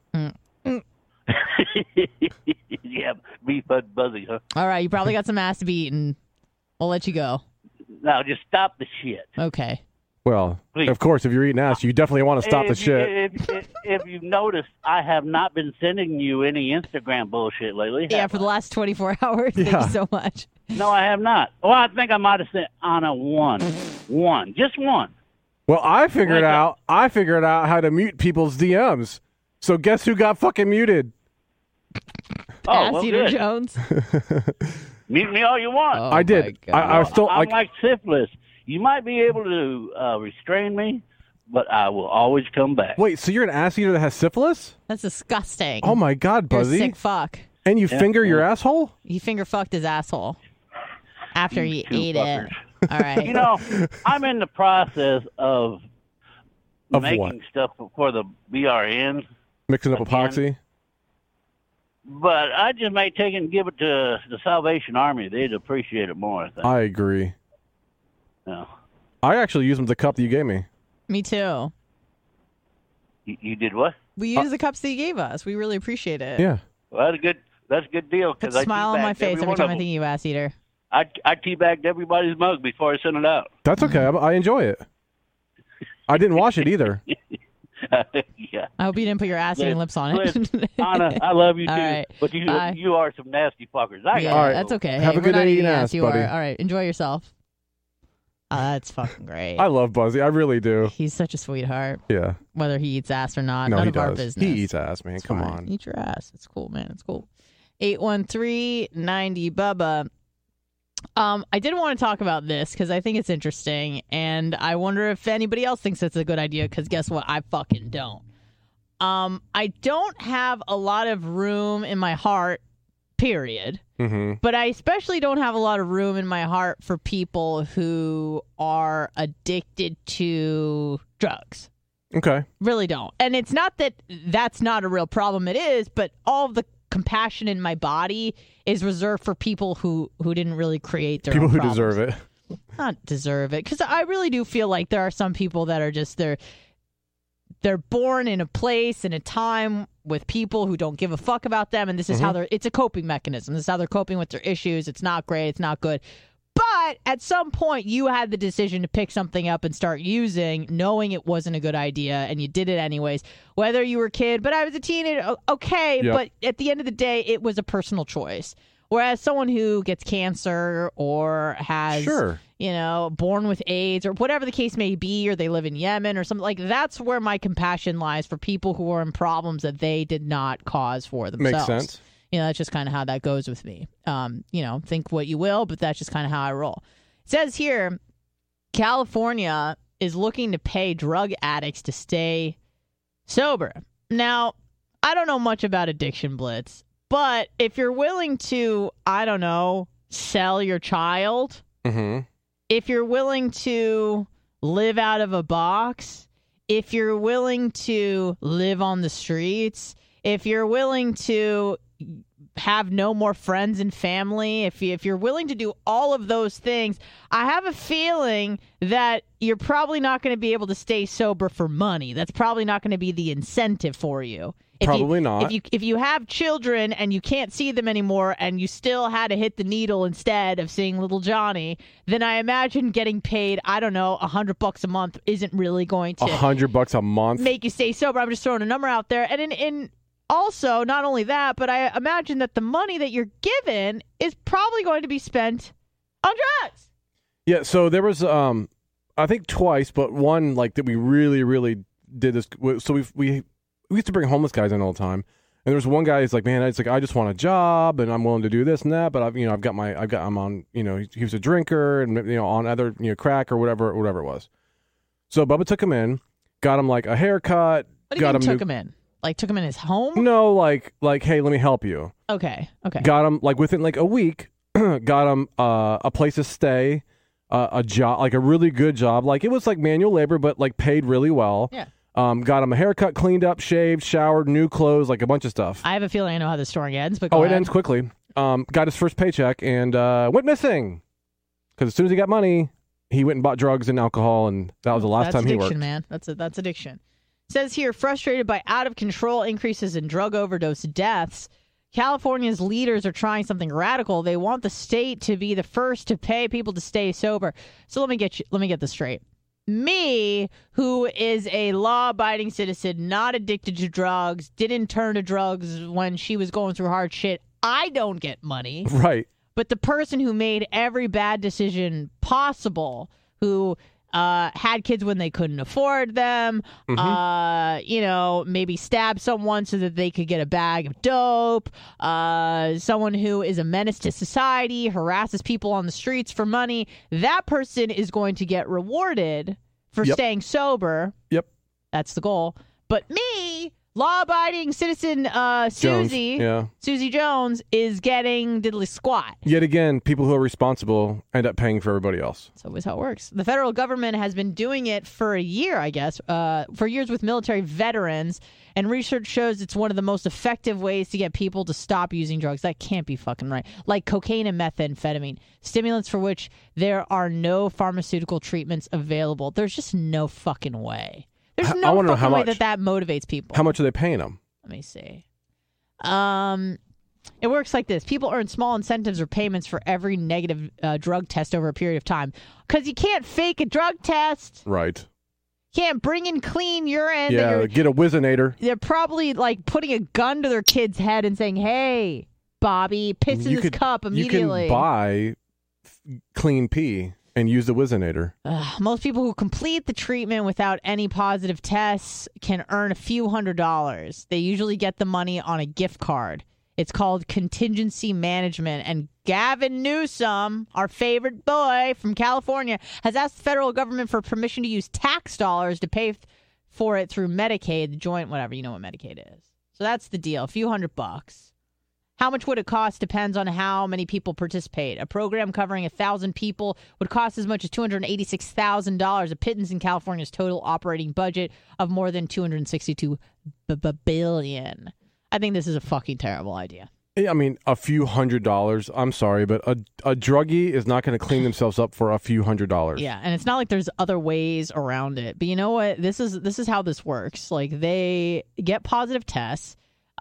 Yeah, beef bud buzzy, huh? All right, you probably got some ass to be eaten. We'll let you go. Now, just stop the shit. Okay. Well, Please. of course, if you're eating ass, you definitely want to stop the shit. If you've noticed, I have not been sending you any Instagram bullshit lately. Yeah, for the last 24 hours. Yeah. Thank you so much. No, I have not. Well, I think I might have sent Anna one. Just one. Well, I figured out how to mute people's DMs. So guess who got fucking muted? Oh, well, Eater good. Jones. Mute me all you want. Oh, I did. I was still I'm like syphilis. You might be able to restrain me, but I will always come back. Wait, so you're an ass eater that has syphilis? That's disgusting. Oh my God, You're a Buzzy! sick fuck. And you finger your asshole? He finger fucked his asshole after he two ate fuckers. it. All right. You know, I'm in the process of Of making what? stuff for the BRN, Mixing up Again. epoxy? but I just may take it and give it to the Salvation Army. They'd appreciate it more, I think. I agree. No. I actually used them with the cup that you gave me. Me too. You did what? We use the cups that you gave us. We really appreciate it. Yeah. Well, that's a good deal. Put Cause a I smile on my teabagged face every one time of I them. think of you, ass eater. I teabagged everybody's mug before I sent it out. That's okay. I enjoy it. I didn't wash it either. Yeah. I hope you didn't put your ass eating lips on it. Listen, Anna, I love you too, All right. but Bye. you are some nasty fuckers. Yeah, All right. that's okay. Have Hey, a good we're not day eating eating ass, you buddy. are. All right, enjoy yourself. That's fucking great. I love Buzzy. I really do. He's such a sweetheart. Yeah. Whether he eats ass or not, No, none he of our does. business. He eats ass, man. It's Come fine. on. Eat your ass. It's cool, man. It's cool. 813-90 Bubba. I did want to talk about this because I think it's interesting, and I wonder if anybody else thinks it's a good idea. Because guess what? I fucking don't. I don't have a lot of room in my heart. Period. Mm-hmm. But I especially don't have a lot of room in my heart for people who are addicted to drugs. Okay. Really don't. And it's not that that's not a real problem. It is, but all of the compassion in my body is reserved for people who didn't really create their People own who problems. deserve it. Not deserve it. Because I really do feel like there are some people that are just, they're born in a place, in a time with people who don't give a fuck about them. And this is how it's a coping mechanism. This is how they're coping with their issues. It's not great. It's not good. But at some point, you had the decision to pick something up and start using, knowing it wasn't a good idea, and you did it anyways. Whether you were a kid, but I was a teenager, okay. Yep. But at the end of the day, it was a personal choice. Whereas someone who gets cancer or has, Sure. born with AIDS or whatever the case may be, or they live in Yemen or something, like that's where my compassion lies for people who are in problems that they did not cause for themselves. Makes sense. That's just kind of how that goes with me. Think what you will, but that's just kind of how I roll. It says here, California is looking to pay drug addicts to stay sober. Now, I don't know much about Addiction Blitz, but if you're willing to, I don't know, sell your child, Mm-hmm. if you're willing to live out of a box, if you're willing to live on the streets, if you're willing to have no more friends and family, if you're willing to do all of those things, I have a feeling that you're probably not going to be able to stay sober for money. That's probably not going to be the incentive for you. Probably not. If you have children and you can't see them anymore and you still had to hit the needle instead of seeing little Johnny, then I imagine getting paid, I don't know, $100 a month isn't really going to $100 a month. make you stay sober. I'm just throwing a number out there. And in also, not only that, but I imagine that the money that you're given is probably going to be spent on drugs. Yeah, so there was, I think twice, but one like that we really, really did this. So we used to bring homeless guys in all the time, And there's one guy who's like, man, it's like, I just want a job and I'm willing to do this and that, but I'm on, he was a drinker and, on other, crack or whatever it was. So Bubba took him in, got him like a haircut. What do you mean took him in? Like took him in his home? No, like, hey, let me help you. Okay. Got him like within like a week, got him a place to stay, a job, like a really good job. Like it was like manual labor, but like paid really well. Yeah. Got him a haircut, cleaned up, shaved, showered, new clothes, like a bunch of stuff. I have a feeling I know how the story ends, but it ends quickly. Got his first paycheck and went missing. Because as soon as he got money, he went and bought drugs and alcohol, and that was the last time he worked. That's addiction, man. That's addiction. Says here, frustrated by out-of-control increases in drug overdose deaths, California's leaders are trying something radical. They want the state to be the first to pay people to stay sober. So let me get this straight. Me, who is a law-abiding citizen, not addicted to drugs, didn't turn to drugs when she was going through hard shit, I don't get money. Right. But the person who made every bad decision possible, who had kids when they couldn't afford them, maybe stabbed someone so that they could get a bag of dope, someone who is a menace to society, harasses people on the streets for money, that person is going to get rewarded for staying sober. Yep. That's the goal. But me, law-abiding citizen Susie Jones, is getting diddly squat. Yet again, people who are responsible end up paying for everybody else. That's always how it works. The federal government has been doing it for a year, I guess, for years with military veterans, and research shows it's one of the most effective ways to get people to stop using drugs. That can't be fucking right. Like cocaine and methamphetamine, stimulants for which there are no pharmaceutical treatments available. There's just no fucking way. There's no fucking way that motivates people. How much are they paying them? Let me see. It works like this. People earn small incentives or payments for every negative drug test over a period of time. Because you can't fake a drug test. Right. Can't bring in clean urine. Yeah, get a Whizzinator. They're probably like putting a gun to their kid's head and saying, hey, Bobby, piss in this cup immediately. You can buy clean pee and use the Whizzinator. Most people who complete the treatment without any positive tests can earn a few $100s. They usually get the money on a gift card. It's called contingency management. And Gavin Newsom, our favorite boy from California, has asked the federal government for permission to use tax dollars to pay for it through Medicaid, the joint, whatever. You know what Medicaid is. So that's the deal. A few $100. How much would it cost depends on how many people participate. A program covering 1,000 people would cost as much as $286,000, a pittance in California's total operating budget of more than $262 billion. I think this is a fucking terrible idea. I mean, a few $100s. I'm sorry, but a druggie is not going to clean themselves up for a few $100s. Yeah, and it's not like there's other ways around it. But you know what? This is how this works. Like, they get positive tests.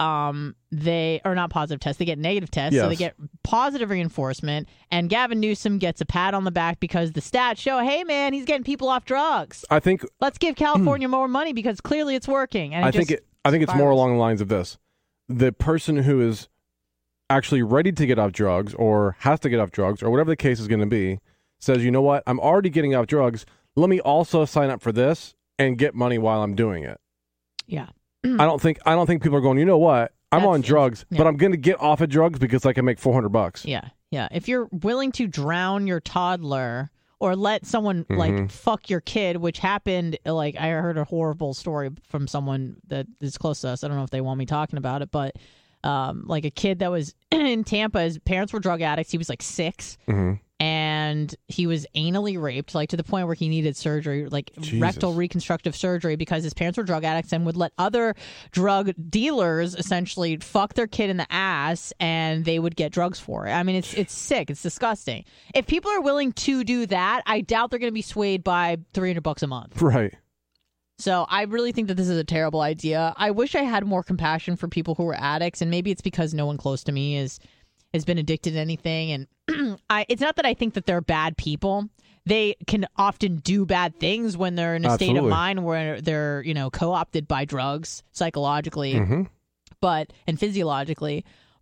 They are not positive tests. They get negative tests. Yes. So they get positive reinforcement. And Gavin Newsom gets a pat on the back because the stats show, hey, man, he's getting people off drugs. I think let's give California more money because clearly it's working. And I think it's more along the lines of this. The person who is actually ready to get off drugs or has to get off drugs or whatever the case is going to be says, you know what? I'm already getting off drugs. Let me also sign up for this and get money while I'm doing it. Yeah. I don't think people are going, you know what? I'm on drugs, but I'm going to get off of drugs because I can make $400. Yeah. Yeah. If you're willing to drown your toddler or let someone like fuck your kid, which happened, like I heard a horrible story from someone that is close to us. I don't know if they want me talking about it, but like a kid that was in Tampa, his parents were drug addicts. He was like 6 and he was anally raped, like to the point where he needed surgery, like rectal reconstructive surgery, because his parents were drug addicts and would let other drug dealers essentially fuck their kid in the ass and they would get drugs for it. I mean, it's sick. It's disgusting. If people are willing to do that, I doubt they're going to be swayed by $300 a month. Right. So I really think that this is a terrible idea. I wish I had more compassion for people who are addicts, and maybe it's because no one close to me has been addicted to anything. And it's not that I think that they're bad people. They can often do bad things when they're in a state of mind where they're, co-opted by drugs psychologically and physiologically.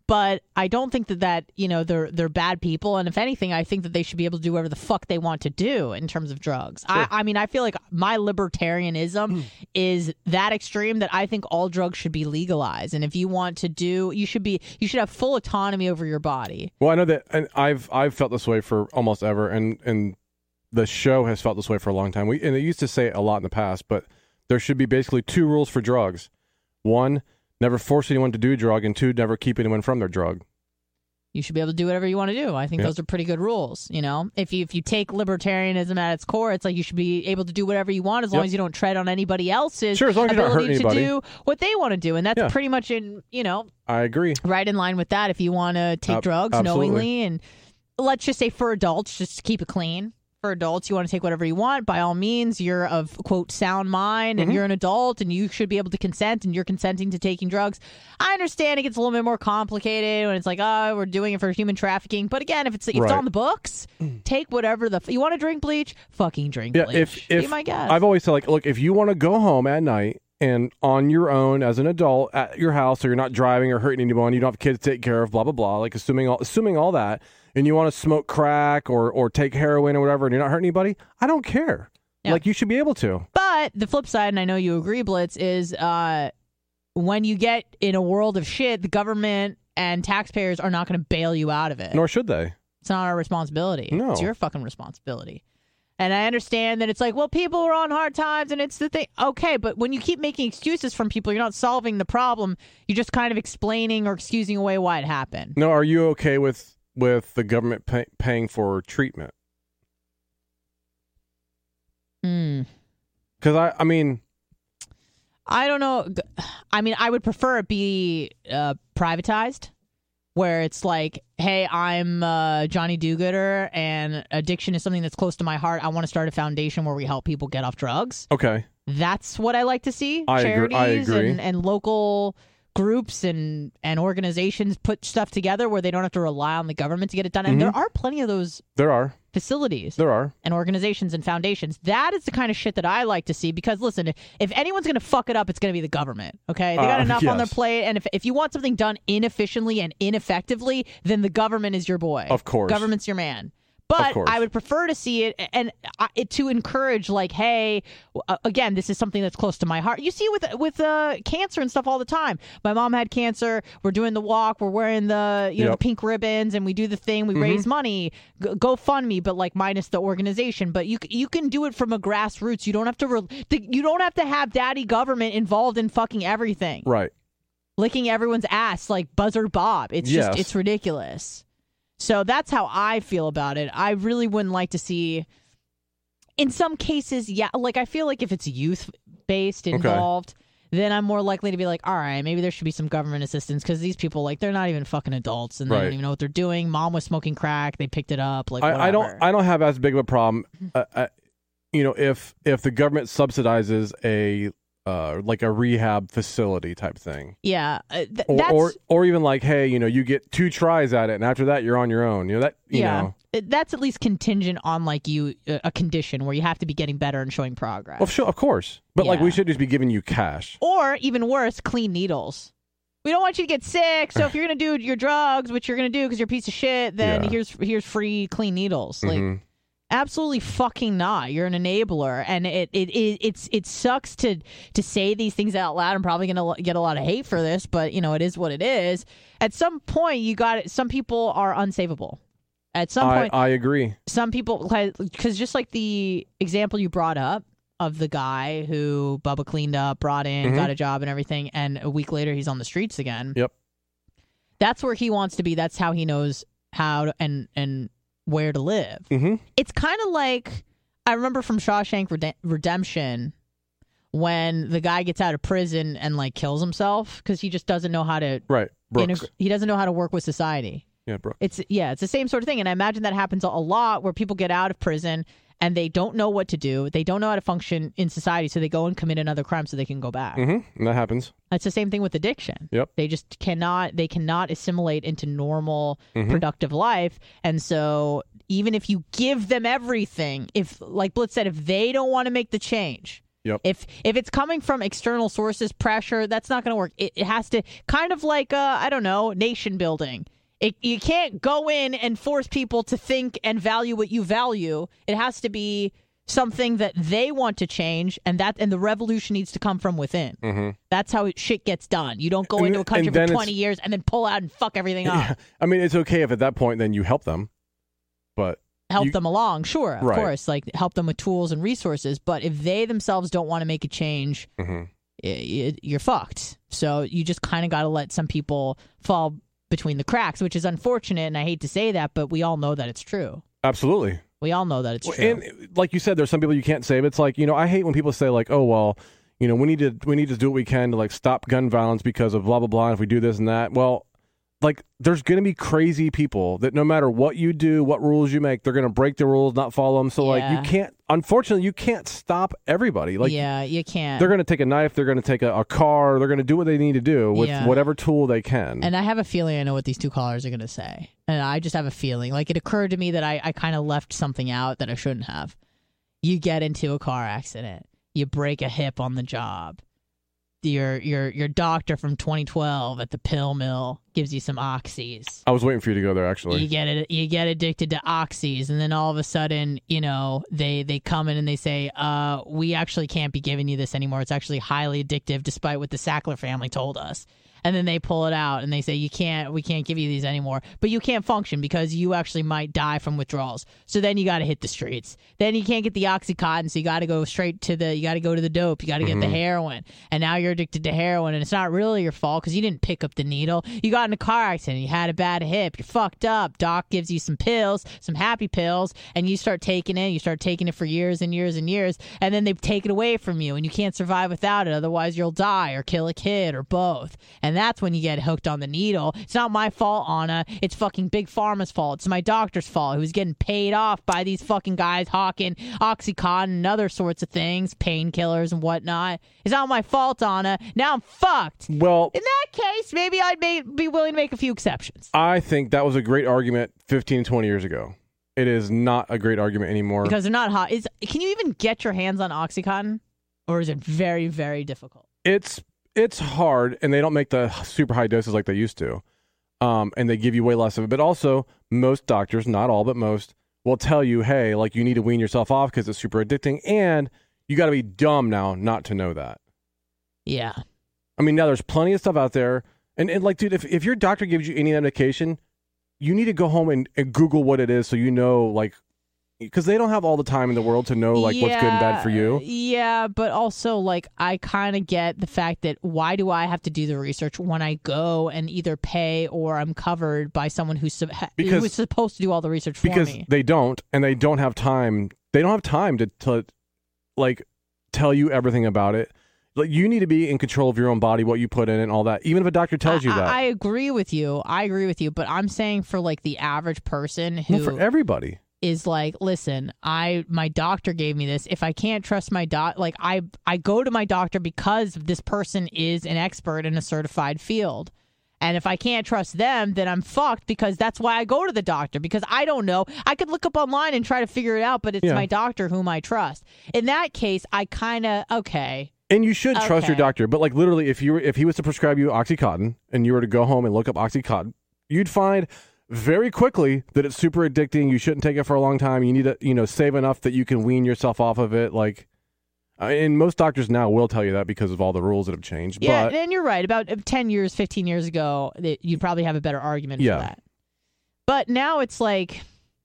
But I don't think that they're bad people, and if anything, I think that they should be able to do whatever the fuck they want to do in terms of drugs. Sure. I mean, I feel like my libertarianism is that extreme that I think all drugs should be legalized, and if you want to do, you should have full autonomy over your body. Well, I know that, and I've felt this way for almost ever, and the show has felt this way for a long time. And they used to say it a lot in the past, but there should be basically 2 rules for drugs: 1, never force anyone to do a drug, and 2, never keep anyone from their drug. You should be able to do whatever you want to do. I think those are pretty good rules. If you take libertarianism at its core, it's like you should be able to do whatever you want as long as you don't tread on anybody else's ability to do what they want to do. And that's pretty much I agree. Right in line with that. If you want to take drugs knowingly, and let's just say for adults, just to keep it clean. For adults, you want to take whatever you want, by all means. You're of, quote, sound mind, and you're an adult, and you should be able to consent, and you're consenting to taking drugs. I understand it gets a little bit more complicated when it's like, oh, we're doing it for human trafficking. But again, if it's on the books, take whatever you want to drink bleach, fucking drink bleach. Be my guest. I've always said, like, look, if you want to go home at night and on your own as an adult at your house, so you're not driving or hurting anyone, you don't have kids to take care of, blah, blah, blah, like assuming all that, and you want to smoke crack or take heroin or whatever, and you're not hurting anybody, I don't care. Yeah. Like, you should be able to. But the flip side, and I know you agree, Blitz, is when you get in a world of shit, the government and taxpayers are not going to bail you out of it. Nor should they. It's not our responsibility. No. It's your fucking responsibility. And I understand that it's like, well, people are on hard times, and it's the thing. Okay, but when you keep making excuses from people, you're not solving the problem. You're just kind of explaining or excusing away why it happened. No, are you okay with the government paying for treatment? Because I mean, I don't know. I mean, I would prefer it be privatized, where it's like, hey, I'm Johnny Do-Gooder, and addiction is something that's close to my heart. I want to start a foundation where we help people get off drugs. Okay. That's what I like to see. Charities I agree. And local groups and organizations put stuff together where they don't have to rely on the government to get it done. And there are plenty of those facilities. There are. And organizations and foundations. That is the kind of shit that I like to see, because, listen, if anyone's going to fuck it up, it's going to be the government, okay? They got enough on their plate, and if you want something done inefficiently and ineffectively, then the government is your boy. Of course. Government's your man. But I would prefer to see it, and to encourage, like, hey, again, this is something that's close to my heart. You see it with cancer and stuff all the time. My mom had cancer. We're doing the walk. We're wearing the pink ribbons, and we do the thing. We raise money. Go fund me, but like minus the organization. But you can do it from a grassroots. You don't have to have daddy government involved in fucking everything. Right. Licking everyone's ass like Buzzard Bob. It's just it's ridiculous. So that's how I feel about it. I really wouldn't like to see, in some cases, like I feel like if it's youth-based involved, then I'm more likely to be like, all right, maybe there should be some government assistance, because these people, like, they're not even fucking adults, and they don't even know what they're doing. Mom was smoking crack. They picked it up. Like, I don't have as big of a problem, if the government subsidizes a like a rehab facility type thing. Yeah. Or even like, hey, you get 2 tries at it, and after that you're on your own. You know. That's at least contingent on like a condition where you have to be getting better and showing progress. Well, sure, of course. But like, we should just be giving you cash. Or even worse, clean needles. We don't want you to get sick, so if you're going to do your drugs, which you're going to do because you're a piece of shit, then here's free clean needles. Like, absolutely fucking not. You're an enabler, and it sucks to say these things out loud. I'm probably gonna get a lot of hate for this, but it is what it is. At some point, some people are unsavable. At some point, I agree. Some people, because just like the example you brought up of the guy who Bubba cleaned up, brought in, got a job and everything, and a week later he's on the streets again. Yep. That's where he wants to be. That's how he knows how to, and where to live. It's kind of like, I remember from Shawshank Redemption, when the guy gets out of prison and like kills himself because he just doesn't know how to he doesn't know how to work with society. Yeah, Brooks. It's the same sort of thing, and I imagine that happens a lot where people get out of prison and they don't know what to do. They don't know how to function in society, so they go and commit another crime so they can go back. And that happens. It's the same thing with addiction. Yep. They just cannot assimilate into normal, productive life. And so even if you give them everything, if, like Blitz said, if they don't want to make the change, Yep. If it's coming from external sources, pressure, that's not going to work. It has to kind of like, I don't know, nation building. You can't go in and force people to think and value what you value. It has to be something that they want to change, and the revolution needs to come from within. Mm-hmm. That's how shit gets done. You don't go into a country for 20 years and then pull out and fuck everything up. Yeah. I mean, it's okay if at that point then you help them, but help them along, sure, of right. course, like help them with tools and resources. But if they themselves don't want to make a change, you're fucked. So you just kind of got to let some people fall between the cracks, which is unfortunate, and I hate to say that, but we all know that it's true. Absolutely. We all know that it's true. And like you said, there's some people you can't save. It's like, I hate when people say like, oh, well, we need to do what we can to like stop gun violence because of blah, blah, blah. And if we do this and that, well, like there's going to be crazy people that no matter what you do, what rules you make, they're going to break the rules, not follow them. So like unfortunately, you can't stop everybody. Like, yeah, you can't. They're going to take a knife. They're going to take a car. They're going to do what they need to do with whatever tool they can. And I have a feeling I know what these two callers are going to say. And I just have a feeling. Like it occurred to me that I kind of left something out that I shouldn't have. You get into a car accident. You break a hip on the job. Your doctor from 2012 at the pill mill gives you some oxys. I was waiting for you to go there, actually. You get addicted to oxys, and then all of a sudden, they come in and they say, we actually can't be giving you this anymore. It's actually highly addictive, despite what the Sackler family told us. And then they pull it out and they say, we can't give you these anymore. But you can't function because you actually might die from withdrawals. So then you got to hit the streets. Then you can't get the Oxycontin, so you got to go you got to go to the dope. You got to get the heroin. And now you're addicted to heroin, and it's not really your fault because you didn't pick up the needle. You got in a car accident. You had a bad hip. You're fucked up. Doc gives you some pills, some happy pills, and you start taking it. You start taking it for years and years and years, and then they take it away from you, and you can't survive without it. Otherwise, you'll die or kill a kid or both. And that's when you get hooked on the needle. It's not my fault, Anna. It's fucking Big Pharma's fault. It's my doctor's fault, who's getting paid off by these fucking guys hawking Oxycontin and other sorts of things, painkillers and whatnot. It's not my fault, Anna. Now I'm fucked. Well, in that case, maybe I'd be willing to make a few exceptions. I think that was a great argument 15, 20 years ago. It is not a great argument anymore. Because they're not hot. Can you even get your hands on Oxycontin? Or is it very, very difficult? It's hard, and they don't make the super high doses like they used to. And they give you way less of it. But also, most doctors, not all, but most, will tell you, hey, like you need to wean yourself off because it's super addicting. And you got to be dumb now not to know that. Yeah. I mean, now there's plenty of stuff out there. And like, dude, if your doctor gives you any medication, you need to go home and Google what it is so you know, like, because they don't have all the time in the world to know like what's good and bad for you. Yeah, but also like I kind of get the fact that why do I have to do the research when I go and either pay or I'm covered by someone who's supposed to do all the research for me? Because they don't, and they don't have time. They don't have time to like tell you everything about it. Like you need to be in control of your own body, what you put in, and all that. Even if a doctor tells you that, I agree with you. But I'm saying for like the average person who for everybody. Is like, listen, my doctor gave me this. If I can't trust my like I go to my doctor because this person is an expert in a certified field. And if I can't trust them, then I'm fucked because that's why I go to the doctor, because I don't know. I could look up online and try to figure it out, but it's my doctor whom I trust. In that case, I kind of, okay. And you should trust your doctor, but like literally if he was to prescribe you Oxycontin and you were to go home and look up Oxycontin, you'd find very quickly that it's super addicting. You shouldn't take it for a long time. You need to, save enough that you can wean yourself off of it. Like, and most doctors now will tell you that because of all the rules that have changed. Yeah, and you're right. About 10 years, 15 years ago, you'd probably have a better argument for that. But now it's like,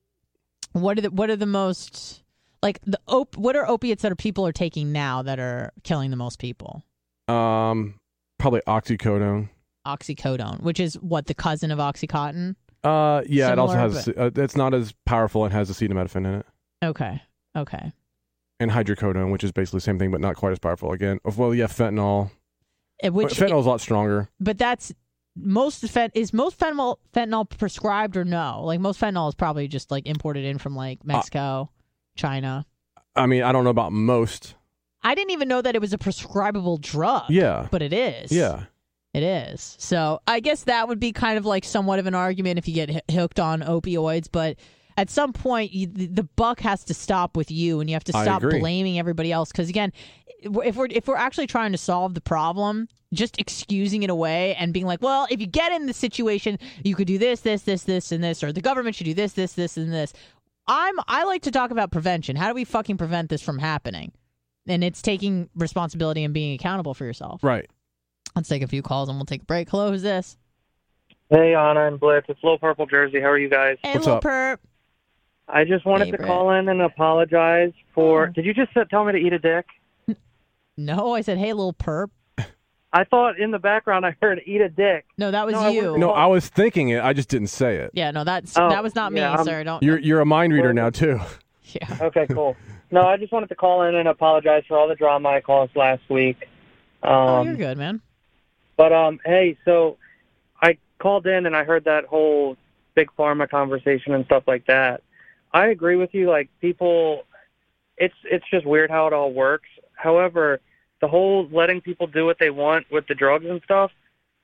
what are the most, like, what are opiates that people are taking now that are killing the most people? Probably oxycodone. Oxycodone, which is what, the cousin of Oxycontin? Yeah, Similar, it also has. It's not as powerful and has acetaminophen in it. Okay. And hydrocodone, which is basically the same thing, but not quite as powerful. Again, well, yeah, fentanyl. Fentanyl's a lot stronger. But that's most fentanyl prescribed or no? Like most fentanyl is probably just like imported in from like Mexico, China. I mean, I don't know about most. I didn't even know that it was a prescribable drug. Yeah, but it is. Yeah. It is. So I guess that would be kind of like somewhat of an argument if you get hooked on opioids. But at some point, the buck has to stop with you, and you have to stop blaming everybody else. Because again, if we're actually trying to solve the problem, just excusing it away and being like, well, if you get in the situation, you could do this, and this, or the government should do this, and this. I like to talk about prevention. How do we fucking prevent this from happening? And it's taking responsibility and being accountable for yourself. Right. Let's take a few calls and we'll take a break. Hello, who's this? Hey, Anna and Blitz. It's Lil Purple Jersey. How are you guys? Hey, Lil Perp. I just wanted to call in and apologize for... Did you just tell me to eat a dick? No, I said, hey, Lil Perp. I thought in the background I heard eat a dick. No, that was you. No, I was thinking it. I just didn't say it. Yeah, no, that was not me, sir. Don't. You're a mind reader now, too. Yeah. Okay, cool. No, I just wanted to call in and apologize for all the drama I caused last week. You're good, man. But, hey, so I called in and I heard that whole big pharma conversation and stuff like that. I agree with you. Like, people, it's just weird how it all works. However, the whole letting people do what they want with the drugs and stuff,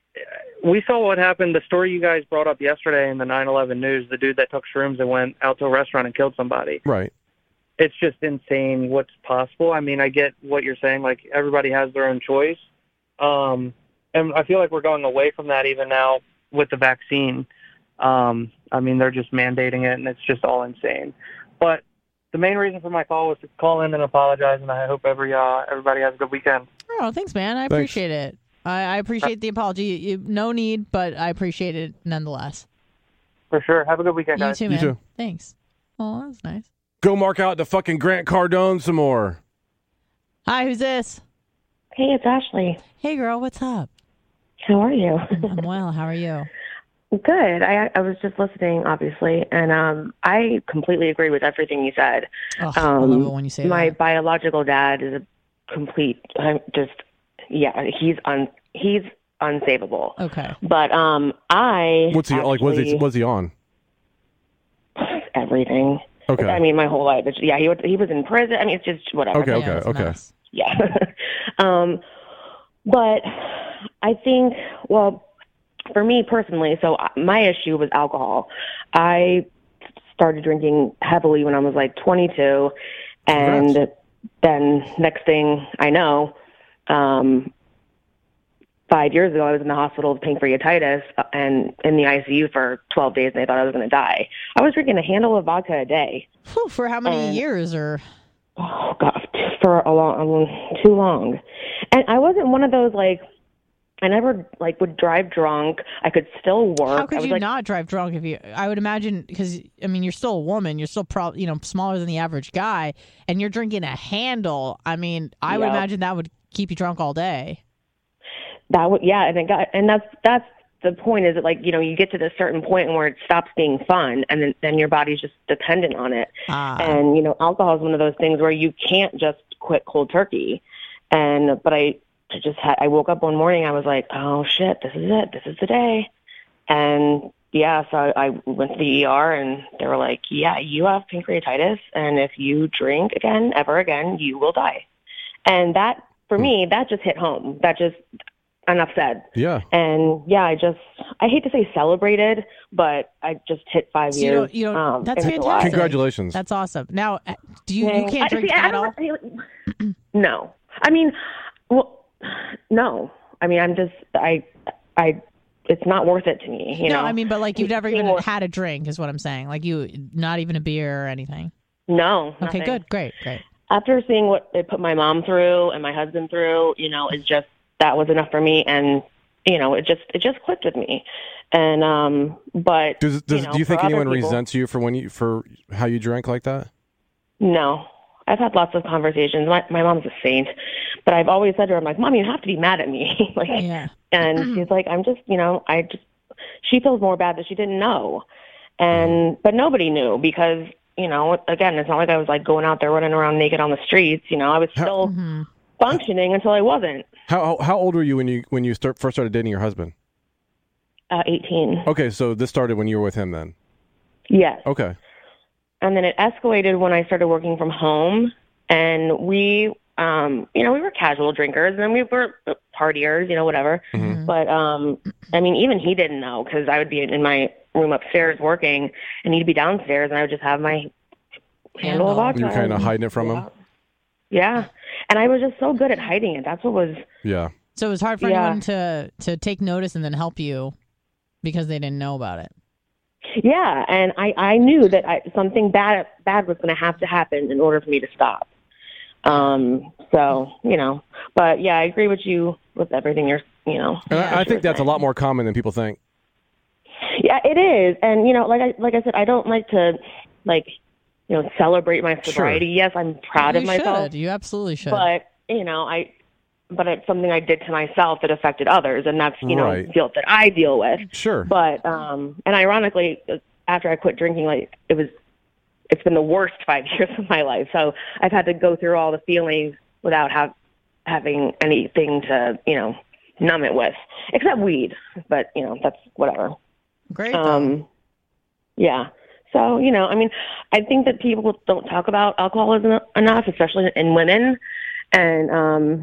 we saw what happened. The story you guys brought up yesterday in the 9/11 news, the dude that took shrooms and went out to a restaurant and killed somebody. Right. It's just insane what's possible. I mean, I get what you're saying. Like, everybody has their own choice. And I feel like we're going away from that even now with the vaccine. I mean, they're just mandating it, and it's just all insane. But the main reason for my call was to call in and apologize, and I hope everybody has a good weekend. Oh, thanks, man. I appreciate it. I appreciate the apology. No need, but I appreciate it nonetheless. For sure. Have a good weekend, guys. You too, man. You too. Thanks. Oh, that was nice. Go mark out the fucking Grant Cardone some more. Hi, who's this? Hey, it's Ashley. Hey, girl, what's up? How are you? I'm well. How are you? Good. I was just listening, obviously, and I completely agree with everything you said. Oh, I love it when you say that. My biological dad is a complete, he's unsavable. Okay. But What's he like? Was he on? Everything. Okay. I mean, my whole life. He was in prison. I mean, it's just whatever. Okay. Nice. Yeah. But I think, well, for me personally, so my issue was alcohol. I started drinking heavily when I was like 22, and then next thing I know, 5 years ago, I was in the hospital with pancreatitis and in the ICU for 12 days, and they thought I was going to die. I was drinking a handle of vodka a day. Whew, for how many years? Or oh God, for too long. And I wasn't one of those I never would drive drunk. I could still work. How could you not drive drunk if you? I would imagine, because I mean, you're still a woman. You're still probably smaller than the average guy, and you're drinking a handle. I mean, I would imagine that would keep you drunk all day. That would, and that's the point. Is that you get to this certain point where it stops being fun, and then your body's just dependent on it. And alcohol is one of those things where you can't just quit cold turkey. But I woke up one morning, I was like, oh shit, this is it. This is the day. And so I went to the ER and they were like, yeah, you have pancreatitis. And if you drink ever again, you will die. And that, for me, that just hit home. That just, enough said. Yeah. And I hate to say celebrated, but I just hit 5 years. That's fantastic. Congratulations. That's awesome. Now, you can't drink at all? No. I mean, well, no. I mean, I'm just, it's not worth it to me. No, I mean, but you've never even had a drink is what I'm saying. Not even a beer or anything. No. Okay, nothing. Good. Great. After seeing what it put my mom through and my husband through, it's just, that was enough for me. And, it just clicked with me. And, but do you think anyone resents you for how you drank like that? No. I've had lots of conversations. My mom's a saint, but I've always said to her, I'm like, Mom, you have to be mad at me. And she's like, I'm just, she feels more bad that she didn't know. But nobody knew because, again, it's not like I was going out there running around naked on the streets. I was still functioning until I wasn't. How old were you when you first started dating your husband? 18. Okay. So this started when you were with him then? Yes. Okay. And then it escalated when I started working from home, and we were casual drinkers, and then we were partiers, whatever. Mm-hmm. But, I mean, even he didn't know because I would be in my room upstairs working and he'd be downstairs and I would just have my handle of vodka. You were kind of hiding it from him? Yeah. And I was just so good at hiding it. That's what was... Yeah. So it was hard for anyone to take notice and then help you because they didn't know about it. Yeah, and I knew that something bad was going to happen in order for me to stop. So, but yeah, I agree with you with everything you're, And I think that's a lot more common than people think. Yeah, it is. And, like I said, I don't like to, celebrate my sobriety. Sure. Yes, I'm proud of myself. You absolutely should. But, but it's something I did to myself that affected others, and that's, guilt that I deal with. Sure. But, and ironically, after I quit drinking, it's been the worst 5 years of my life. So I've had to go through all the feelings without having anything to, numb it with, except weed. But, that's whatever. Great. Yeah. So, I think that people don't talk about alcoholism enough, especially in women. And,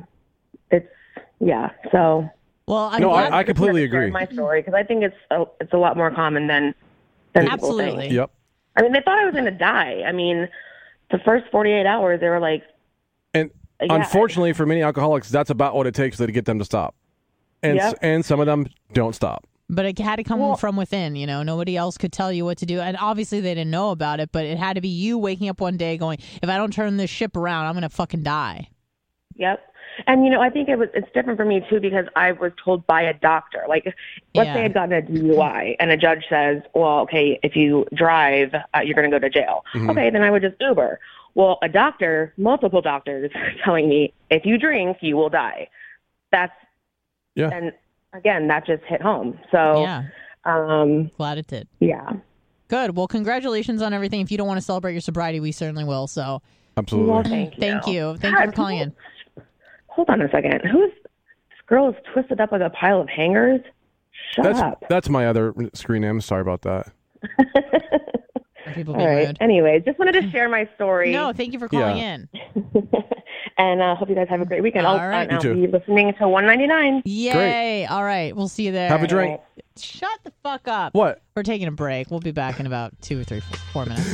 so. Well, I completely agree. My story, because I think it's a lot more common than absolutely. People think. Yep. I mean, they thought I was going to die. I mean, the first 48 hours, they were like. And unfortunately, for many alcoholics, that's about what it takes to get them to stop. And some of them don't stop. But it had to come from within, Nobody else could tell you what to do. And obviously they didn't know about it, but it had to be you waking up one day going, if I don't turn this ship around, I'm going to fucking die. Yep. And, I think it's different for me, too, because I was told by a doctor. Like, let's say I'd gotten a DUI, and a judge says, well, okay, if you drive, you're going to go to jail. Mm-hmm. Okay, then I would just Uber. Well, multiple doctors are telling me, if you drink, you will die. And, again, that just hit home. So, glad it did. Yeah. Good. Well, congratulations on everything. If you don't want to celebrate your sobriety, we certainly will. So, absolutely. Well, thank you. Thank you for calling in. Hold on a second. This girl is twisted up like a pile of hangers? Shut up. That's my other screen name. Sorry about that. People All right. Rude. Anyway, just wanted to share my story. No, thank you for calling in. And hope you guys have a great weekend. All right. I'll be listening to 199. Yay. Great. All right. We'll see you there. Have a drink. Shut the fuck up. What? We're taking a break. We'll be back in about 2 or 3, 4 minutes.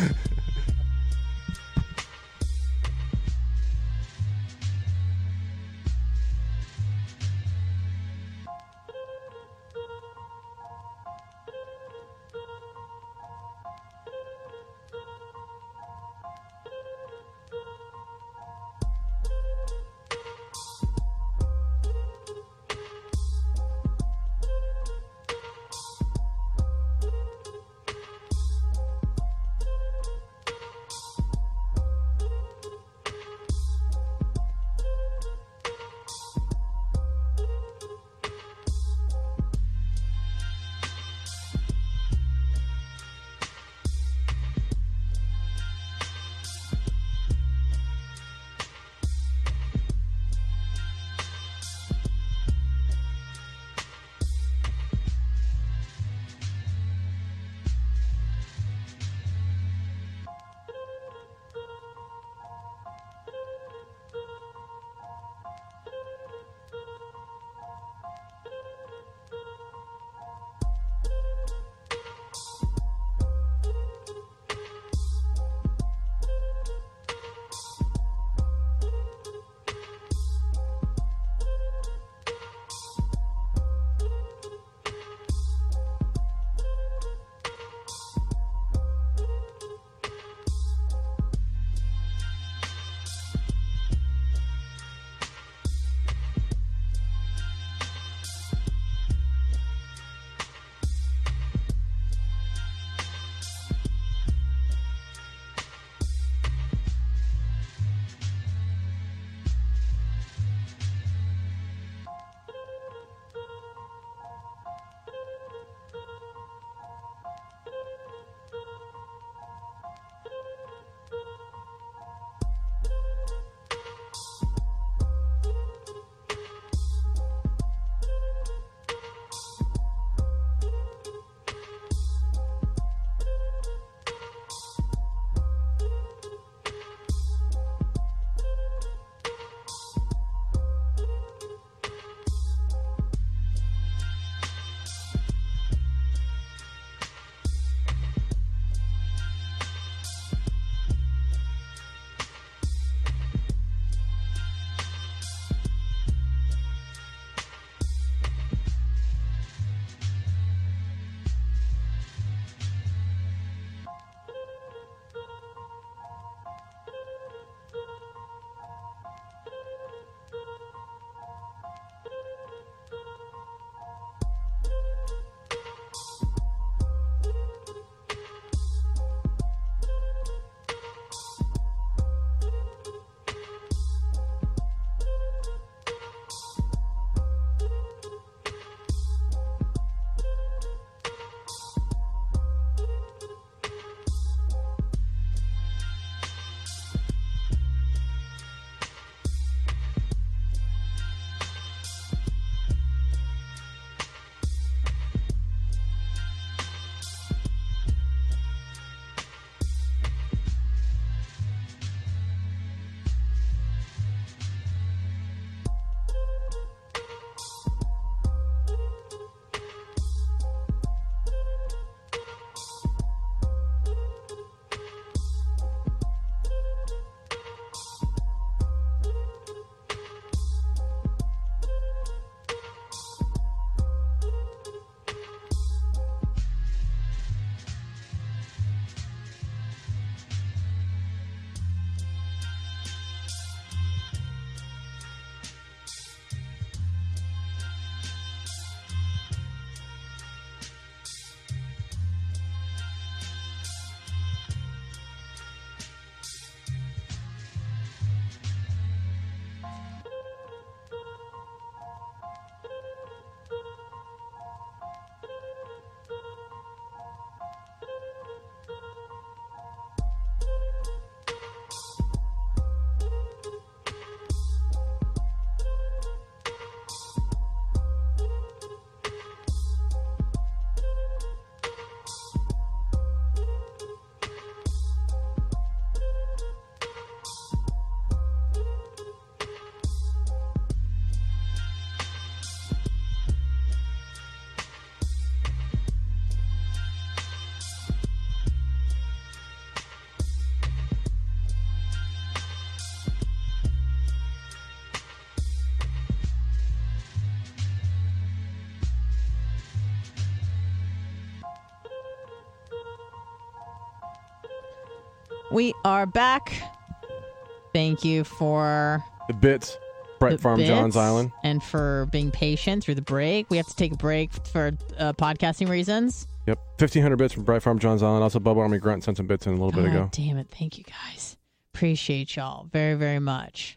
We are back. Thank you for the bits, Brett Farm Johns Island. And for being patient through the break. We have to take a break for podcasting reasons. Yep. 1,500 bits from Brett Farm Johns Island. Also, Bubba Army Grunt sent some bits in a little bit ago. Damn it. Thank you, guys. Appreciate y'all very, very much.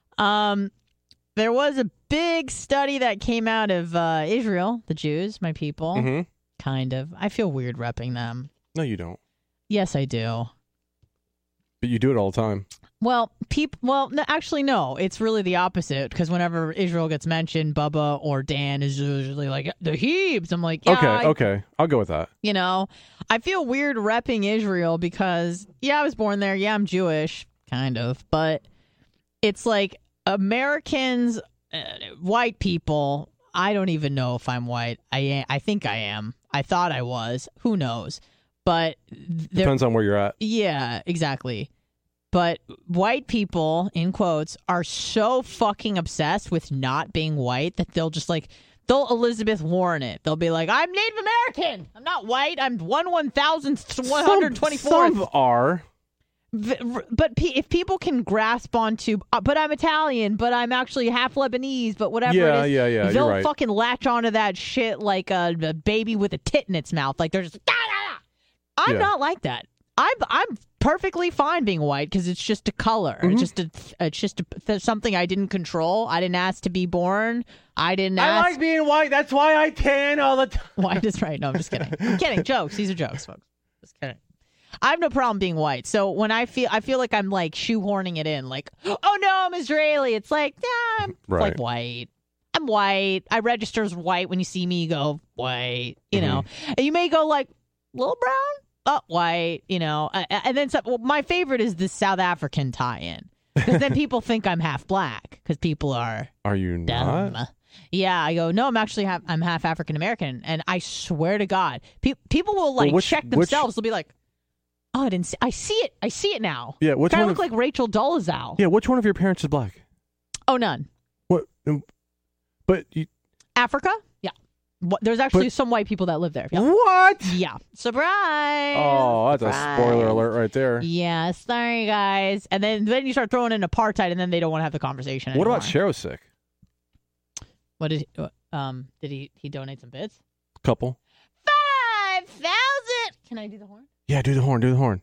There was a big study that came out of Israel, the Jews, my people. Mm-hmm. Kind of. I feel weird repping them. No, you don't. Yes, I do. But you do it all the time. Well, actually, no. It's really the opposite, because whenever Israel gets mentioned, Bubba or Dan is usually like, the Hebes. I'm like, yeah. Okay. I'll go with that. You know, I feel weird repping Israel because, yeah, I was born there. Yeah, I'm Jewish, kind of. But it's like Americans, white people, I don't even know if I'm white. I think I am. I thought I was. Who knows? But depends on where you're at. Yeah, exactly. But white people, in quotes, are so fucking obsessed with not being white that they'll Elizabeth Warren it. They'll be like, I'm Native American. I'm not white. I'm 1,124th. Some are. But if people can grasp onto, but I'm Italian, but I'm actually half Lebanese, but whatever it is, yeah, they'll right. fucking latch onto that shit like a baby with a tit in its mouth. Like they're just, I'm not like that. I'm perfectly fine being white because it's just a color. Mm-hmm. It's just something I didn't control. I didn't ask to be born. I like being white. That's why I tan all the time. White is right. No, I'm just kidding. I'm kidding. Jokes. These are jokes, folks. Just kidding. I have no problem being white. So when I feel like I'm like shoehorning it in, like, oh no, I'm Israeli. It's like, yeah, I'm like white. I'm white. I register as white. When you see me, you go white. You know, and you may go like little brown. Oh, white, you know, and then my favorite is the South African tie-in, because then people think I'm half black because people are you dumb. Not? Yeah, I go, no, I'm actually I'm half African American, and I swear to God, people will like check themselves. They'll be like, oh, I see it now. Yeah, which one? I look like Rachel Dolezal. Yeah, which one of your parents is black? Oh, none. What? But Africa? Yeah. There's actually some white people that live there. Yeah. What? Yeah. Surprise. Oh, that's a spoiler alert right there. Yeah, sorry, guys. And then you start throwing in apartheid, and then they don't want to have the conversation anymore. What about Sharosick? What did he donate some bits? Couple. 5,000. Can I do the horn? Yeah, do the horn.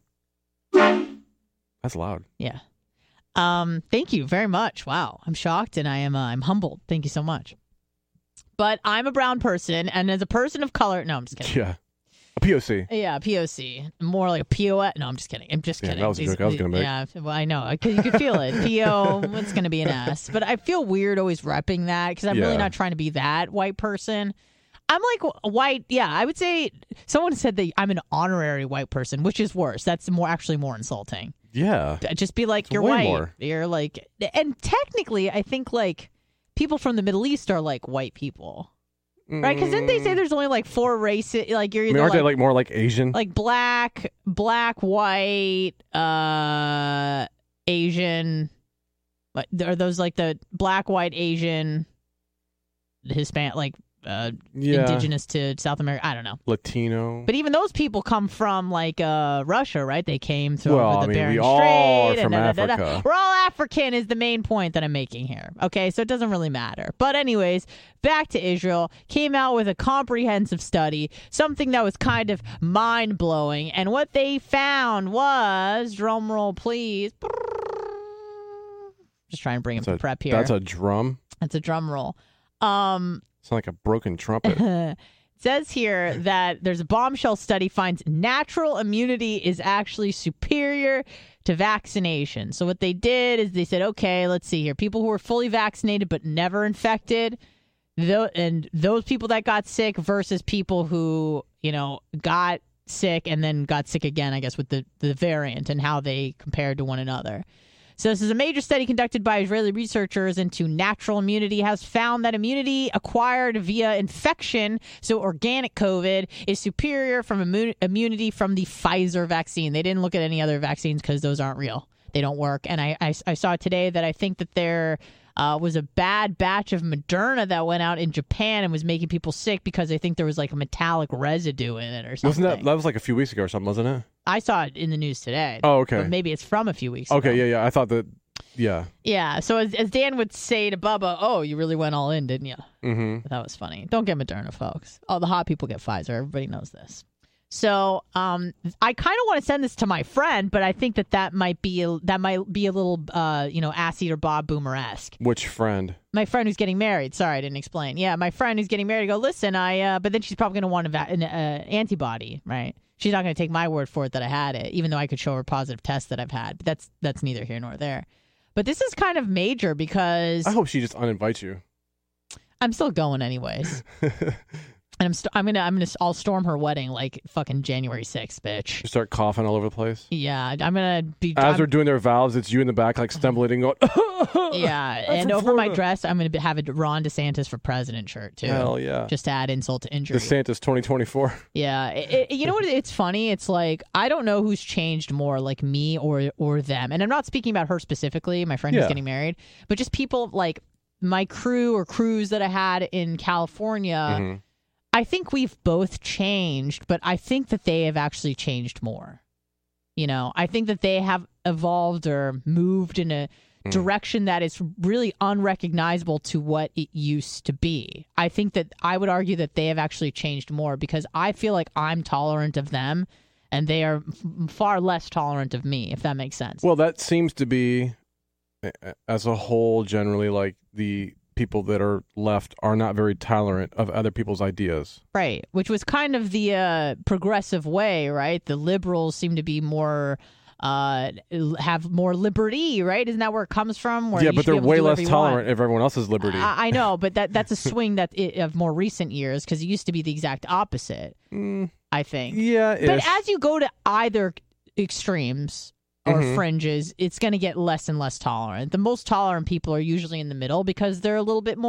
That's loud. Yeah. Thank you very much. Wow. I'm shocked, and I'm humbled. Thank you so much. But I'm a brown person, and as a person of color, no, I'm just kidding. Yeah. A POC. Yeah, POC. More like a POS. No, I'm just kidding. I'm just kidding. That was a joke I was going to make. Yeah, well, I know. Because you could feel it. PO, it's going to be an S. But I feel weird always repping that because I'm really not trying to be that white person. I'm like white. Yeah, I would say someone said that I'm an honorary white person, which is worse. That's actually more insulting. Yeah. Just be like, you're white. More. You're like, and technically, I think like people from the Middle East are like white people. Right? Because didn't they say there's only like 4 races? Like you're either aren't they like more like Asian? Like black, white, Asian. Are those like the black, white, Asian, Hispanic, like indigenous to South America? I don't know. Latino. But even those people come from like Russia, right? They came through over the Bering we Strait. All are from Africa. We're all African is the main point that I'm making here. Okay, so it doesn't really matter. But anyways, back to Israel. Came out with a comprehensive study, something that was kind of mind-blowing. And what they found was, drum roll please. Just trying to bring up the prep here. That's a drum? That's a drum roll. It's like a broken trumpet. It says here that there's a bombshell study finds natural immunity is actually superior to vaccination. So what they did is they said, okay, let's see here. People who were fully vaccinated but never infected, and those people that got sick versus people who, got sick and then got sick again, I guess, with the variant and how they compared to one another. So this is a major study conducted by Israeli researchers into natural immunity has found that immunity acquired via infection, so organic COVID, is superior from immunity from the Pfizer vaccine. They didn't look at any other vaccines because those aren't real. They don't work. And I saw today that I think that there was a bad batch of Moderna that went out in Japan and was making people sick because I think there was like a metallic residue in it or something. Wasn't that was like a few weeks ago or something, wasn't it? I saw it in the news today. Oh, okay. But maybe it's from a few weeks ago. Okay, yeah. I thought that, yeah. Yeah, so as Dan would say to Bubba, oh, you really went all in, didn't you? Mm-hmm. That was funny. Don't get Moderna, folks. All the hot people get Pfizer. Everybody knows this. So I kind of want to send this to my friend, but I think that might be a little, Assy or Bob Boomer-esque. Which friend? My friend who's getting married. Sorry, I didn't explain. Yeah, my friend who's getting married. Go, listen, but then she's probably going to want an antibody, right? She's not going to take my word for it that I had it, even though I could show her positive tests that I've had. But that's neither here nor there. But this is kind of major because I hope she just uninvites you. I'm still going anyways. And I'll storm her wedding like fucking January 6th, bitch. You start coughing all over the place. Yeah, I'm gonna be. As they're doing their vows, it's you in the back like stumbling and going. Yeah, and over my dress, I'm gonna have a Ron DeSantis for president shirt too. Hell yeah! Just to add insult to injury. DeSantis 2024. Yeah, you know what? It's funny. It's like I don't know who's changed more, like me or them. And I'm not speaking about her specifically, my friend who's getting married, but just people like my crew or crews that I had in California. Mm-hmm. I think we've both changed, but I think that they have actually changed more. You know, I think that they have evolved or moved in a direction that is really unrecognizable to what it used to be. I think that I would argue that they have actually changed more because I feel like I'm tolerant of them and they are far less tolerant of me, if that makes sense. Well, that seems to be, as a whole, generally like the people that are left are not very tolerant of other people's ideas. Right, which was kind of the progressive way, right? The liberals seem to be more, have more liberty, right? Isn't that where it comes from? Where but they're way less tolerant of everyone else's liberty. I know, but that's a swing of more recent years because it used to be the exact opposite, I think. Yeah, but as you go to either extremes or fringes, it's going to get less and less tolerant. The most tolerant people are usually in the middle because they're a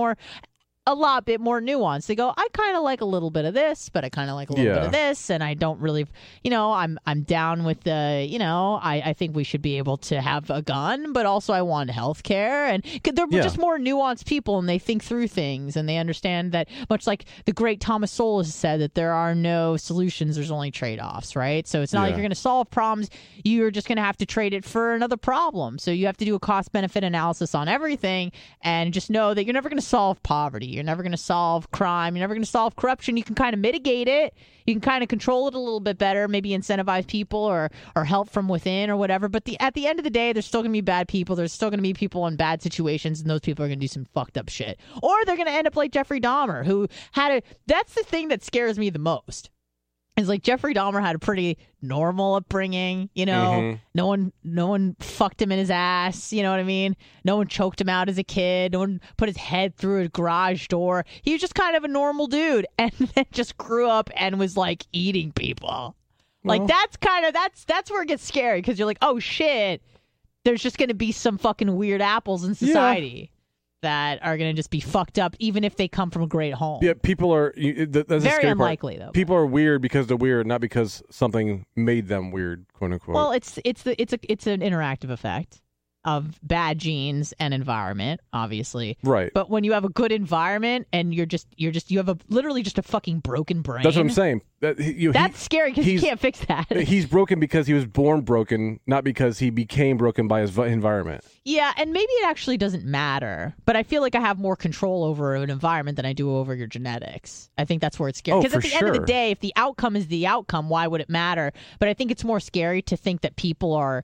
lot bit more nuanced. They go, I kind of like a little bit of this, but I kind of like a little bit of this, and I don't really, I'm down with the, I think we should be able to have a gun, but also I want health care, and they're just more nuanced people, and they think through things, and they understand that, much like the great Thomas Sowell has said, that there are no solutions, there's only trade-offs, right? So it's not like you're going to solve problems, you're just going to have to trade it for another problem. So you have to do a cost-benefit analysis on everything, and just know that you're never going to solve poverty. You're never going to solve crime. You're never going to solve corruption. You can kind of mitigate it. You can kind of control it a little bit better, maybe incentivize people or help from within or whatever. But at the end of the day, there's still going to be bad people. There's still going to be people in bad situations, and those people are going to do some fucked up shit. Or they're going to end up like Jeffrey Dahmer, who that's the thing that scares me the most. It's like Jeffrey Dahmer had a pretty normal upbringing, No one fucked him in his ass, you know what I mean? No one choked him out as a kid. No one put his head through a garage door. He was just kind of a normal dude, and then just grew up and was like eating people. Well, like that's where it gets scary because you're like, oh shit, there's just going to be some fucking weird apples in society. That are going to just be fucked up, even if they come from a great home. Yeah, people are that's very unlikely though. People are weird because they're weird, not because something made them weird, quote unquote. Well, it's an interactive effect of bad genes and environment, obviously. Right. But when you have a good environment and you have literally just a fucking broken brain. That's what I'm saying. That's scary because you can't fix that. He's broken because he was born broken, not because he became broken by his environment. Yeah, and maybe it actually doesn't matter, but I feel like I have more control over an environment than I do over your genetics. I think that's where it's scary. Because at the end of the day, if the outcome is the outcome, why would it matter? But I think it's more scary to think that people are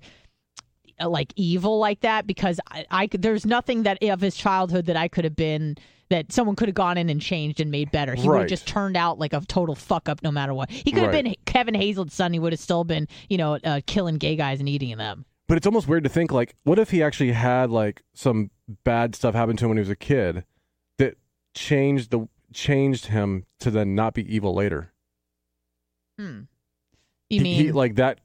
like evil like that because there's nothing that of his childhood that I could have been that someone could have gone in and changed and made better. He would have just turned out like a total fuck up no matter what. He could have been Kevin Hazel's son. He would have still been, killing gay guys and eating them. But it's almost weird to think like, what if he actually had like some bad stuff happen to him when he was a kid that changed him to then not be evil later? You mean like that?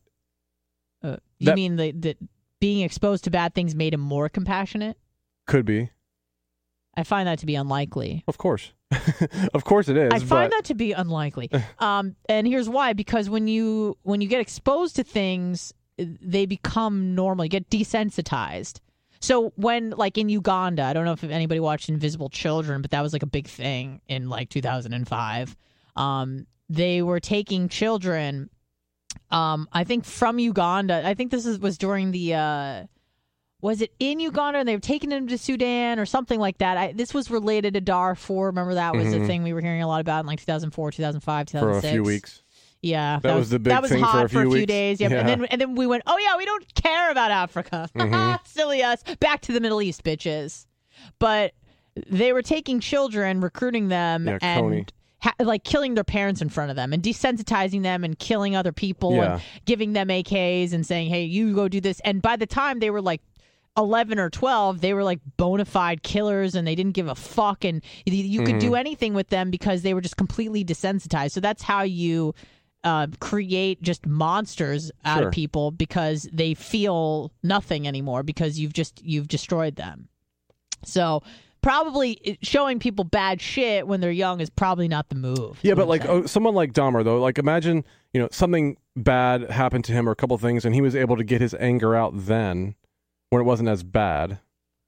You mean that being exposed to bad things made him more compassionate? Could be. I find that to be unlikely. Of course. Of course it is. I find that to be unlikely. And here's why. Because when you get exposed to things they become normal. You get desensitized. So when, like in Uganda, I don't know if anybody watched Invisible Children, but that was like a big thing in like 2005. They were taking children, I think from Uganda. I think this was during the, was it in Uganda? And they were taking them to Sudan or something like that. This was related to Darfur. Remember that was the thing we were hearing a lot about in like 2004, 2005, 2006. For a few weeks. Yeah, that was the big thing hot for a few weeks. Days. Yep. Yeah. And then we went, oh yeah, we don't care about Africa. Silly us. Back to the Middle East, bitches. But they were taking children, recruiting them, and like killing their parents in front of them and desensitizing them and killing other people and giving them AKs and saying, hey, you go do this. And by the time they were like 11 or 12, they were like bona fide killers and they didn't give a fuck. And you could do anything with them because they were just completely desensitized. So that's how you create just monsters out of people, because they feel nothing anymore because you've destroyed them. So probably showing people bad shit when they're young is probably not the move. Yeah, but like someone like Dahmer, though, like imagine, something bad happened to him or a couple of things and he was able to get his anger out then when it wasn't as bad.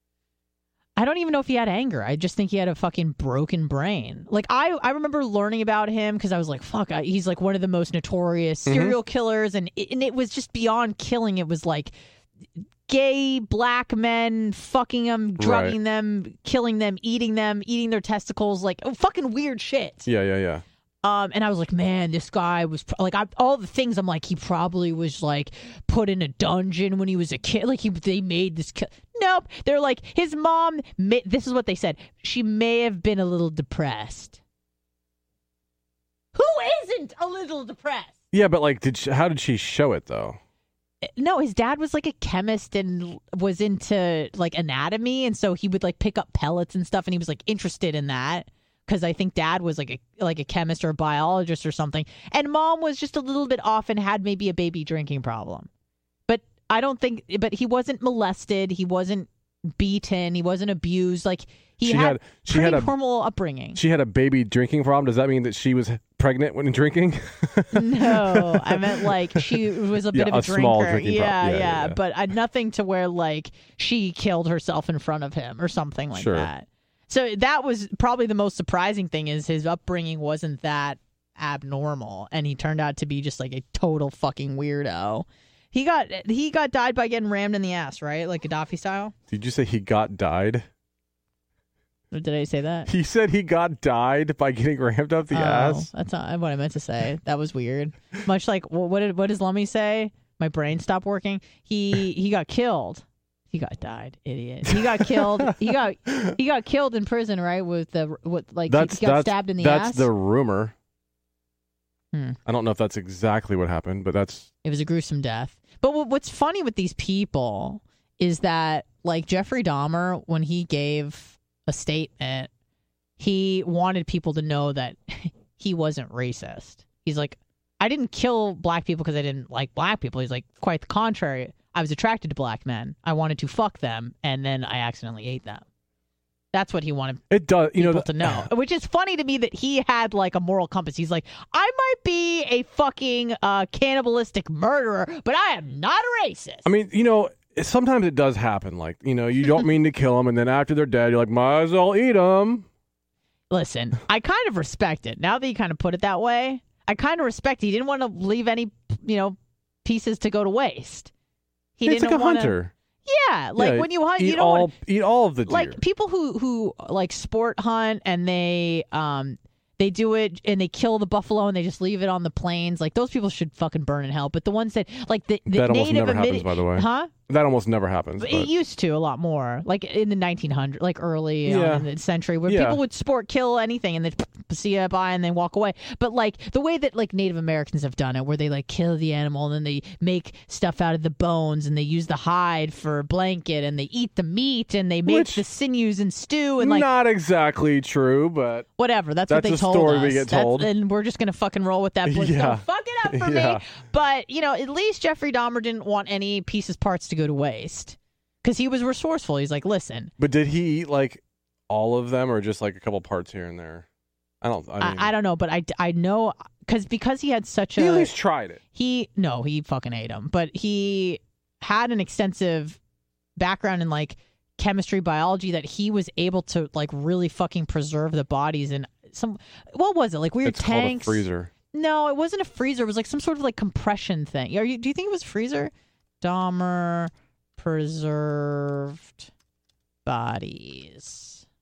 I don't even know if he had anger. I just think he had a fucking broken brain. Like, I remember learning about him because I was like, fuck, he's like one of the most notorious serial killers. And it was just beyond killing. It was like gay black men fucking them, drugging them, killing them, eating their testicles, like fucking weird shit. Yeah. And I was like, man, this guy was like, all the things. I'm like, he probably was like put in a dungeon when he was a kid. Like they made this. Nope. They're like, his mom. This is what they said. She may have been a little depressed. Who isn't a little depressed? Yeah, but like, how did she show it though? No, his dad was like a chemist and was into like anatomy, and so he would like pick up pellets and stuff, and he was like interested in that. Because I think dad was like a chemist or a biologist or something. And mom was just a little bit off and had maybe a baby drinking problem. But but he wasn't molested. He wasn't beaten. He wasn't abused. Like she had a normal upbringing. She had a baby drinking problem. Does that mean that she was pregnant when drinking? No, I meant like she was a bit of a drinker. Small drinking problem. Yeah. But nothing to where like she killed herself in front of him or something like that. So that was probably the most surprising thing, is his upbringing wasn't that abnormal, and he turned out to be just like a total fucking weirdo. He got died by getting rammed in the ass, right? Like Gaddafi style? Did you say he got died? Or did I say that? He said he got died by getting rammed up the ass? That's not what I meant to say. That was weird. Much like, what does Lummy say? My brain stopped working. He got killed. He died, idiot. He got killed. He got killed in prison, right? He got stabbed in the ass. That's the rumor. I don't know if that's exactly what happened, but it was a gruesome death. But what's funny with these people is that, like Jeffrey Dahmer, when he gave a statement, he wanted people to know that he wasn't racist. He's like, I didn't kill black people because I didn't like black people. He's like, quite the contrary. I was attracted to black men. I wanted to fuck them, and then I accidentally ate them. That's what he wanted people to know. Which is funny to me that he had like a moral compass. He's like, I might be a fucking cannibalistic murderer, but I am not a racist. I mean, sometimes it does happen. Like, you don't mean to kill them, and then after they're dead, you're like, might as well eat them. Listen, I kind of respect it. Now that you kind of put it that way, I kind of respect it. He didn't want to leave any, pieces to go to waste. It's like a hunter. Yeah, like when you hunt, you don't eat all of the deer. Like people who like sport hunt and they do it and they kill the buffalo and they just leave it on the plains. Like those people should fucking burn in hell. But the ones that like the that almost native never happens, by the way. Huh? That almost never happens. It used to a lot more, like in the 1900s, like early in the century, where people would kill anything and they'd see it by and then walk away. But like the way that like Native Americans have done it, where they like kill the animal and then they make stuff out of the bones and they use the hide for a blanket and they eat the meat and they make the sinews and stew and like not exactly true, but whatever. That's what they told story us. We get told, and we're just gonna fucking roll with that. Fuck it up for me. But at least Jeffrey Dahmer didn't want any parts to go to waste because he was resourceful. He's like, listen. But did he eat like all of them or just like a couple parts here and there? I don't know, but I know because he had such He at least tried it. He fucking ate him, but he had an extensive background in like chemistry, biology, that he was able to like really fucking preserve the bodies in some. What was it, like weird it's tanks? Called a freezer. No, it wasn't a freezer. It was like some sort of like compression thing. Do you think it was freezer? Dahmer preserved bodies.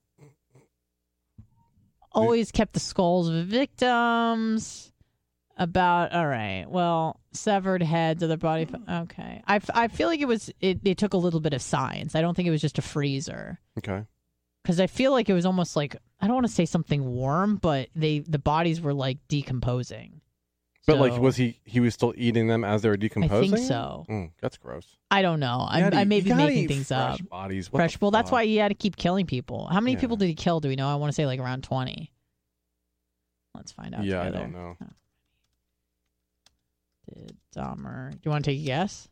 Always kept the skulls of victims. All right. Well, severed heads of the body. Okay. I feel like it took a little bit of science. I don't think it was just a freezer. Okay. Because I feel like it was almost like, I don't want to say something warm, but the bodies were like decomposing. But like, was he was still eating them as they were decomposing? I think so. That's gross. I don't know. I may be making things up. Bodies. Fresh. Well, that's why he had to keep killing people. How many people did he kill? Do we know? I want to say like around 20. Let's find out. Yeah, together. I don't know. Did Dahmer? Do you want to take a guess?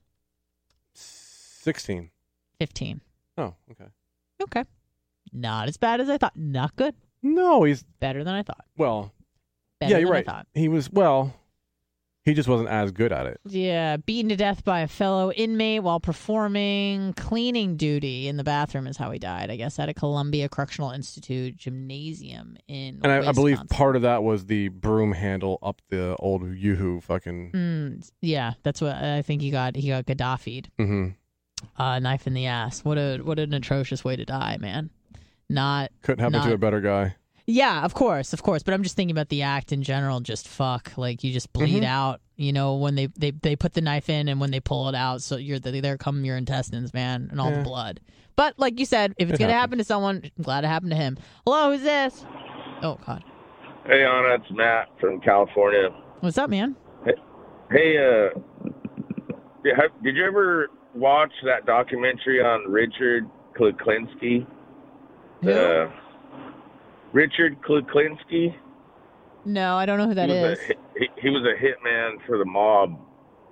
16. 15. Oh, okay. Okay. Not as bad as I thought. Not good. No, he's better than I thought. Well, better yeah, you're than right. I thought. He was he just wasn't as good at it. Yeah, beaten to death by a fellow inmate while performing cleaning duty in the bathroom is how he died, I guess, at a Columbia Correctional Institute gymnasium in And I believe Wisconsin. part of that was the broom handle up the old Yoo-hoo fucking... yeah, that's what I think he got Gaddafi'd. Mm-hmm. Knife in the ass. What an atrocious way to die, man. Couldn't happen to a better guy. Yeah, of course. But I'm just thinking about the act in general. Just fuck, like you just bleed out. You know, when they put the knife in and when they pull it out, so there come your intestines, man, and all the blood. But like you said, if it's gonna happen to someone, I'm glad it happened to him. Hello, who's this? Oh God. Hey Anna, it's Matt from California. What's up, man? Hey, did you ever watch that documentary on Richard Kuklinski? Who? Richard Kuklinski? No, I don't know who that is. He was a hitman for the mob.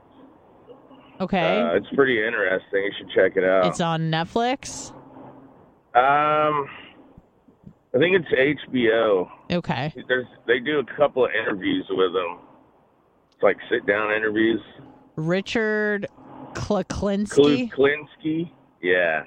Okay. It's pretty interesting. You should check it out. It's on Netflix? I think it's HBO. Okay. They do a couple of interviews with him. It's like sit-down interviews. Richard Kuklinski? Kuklinski? Yeah.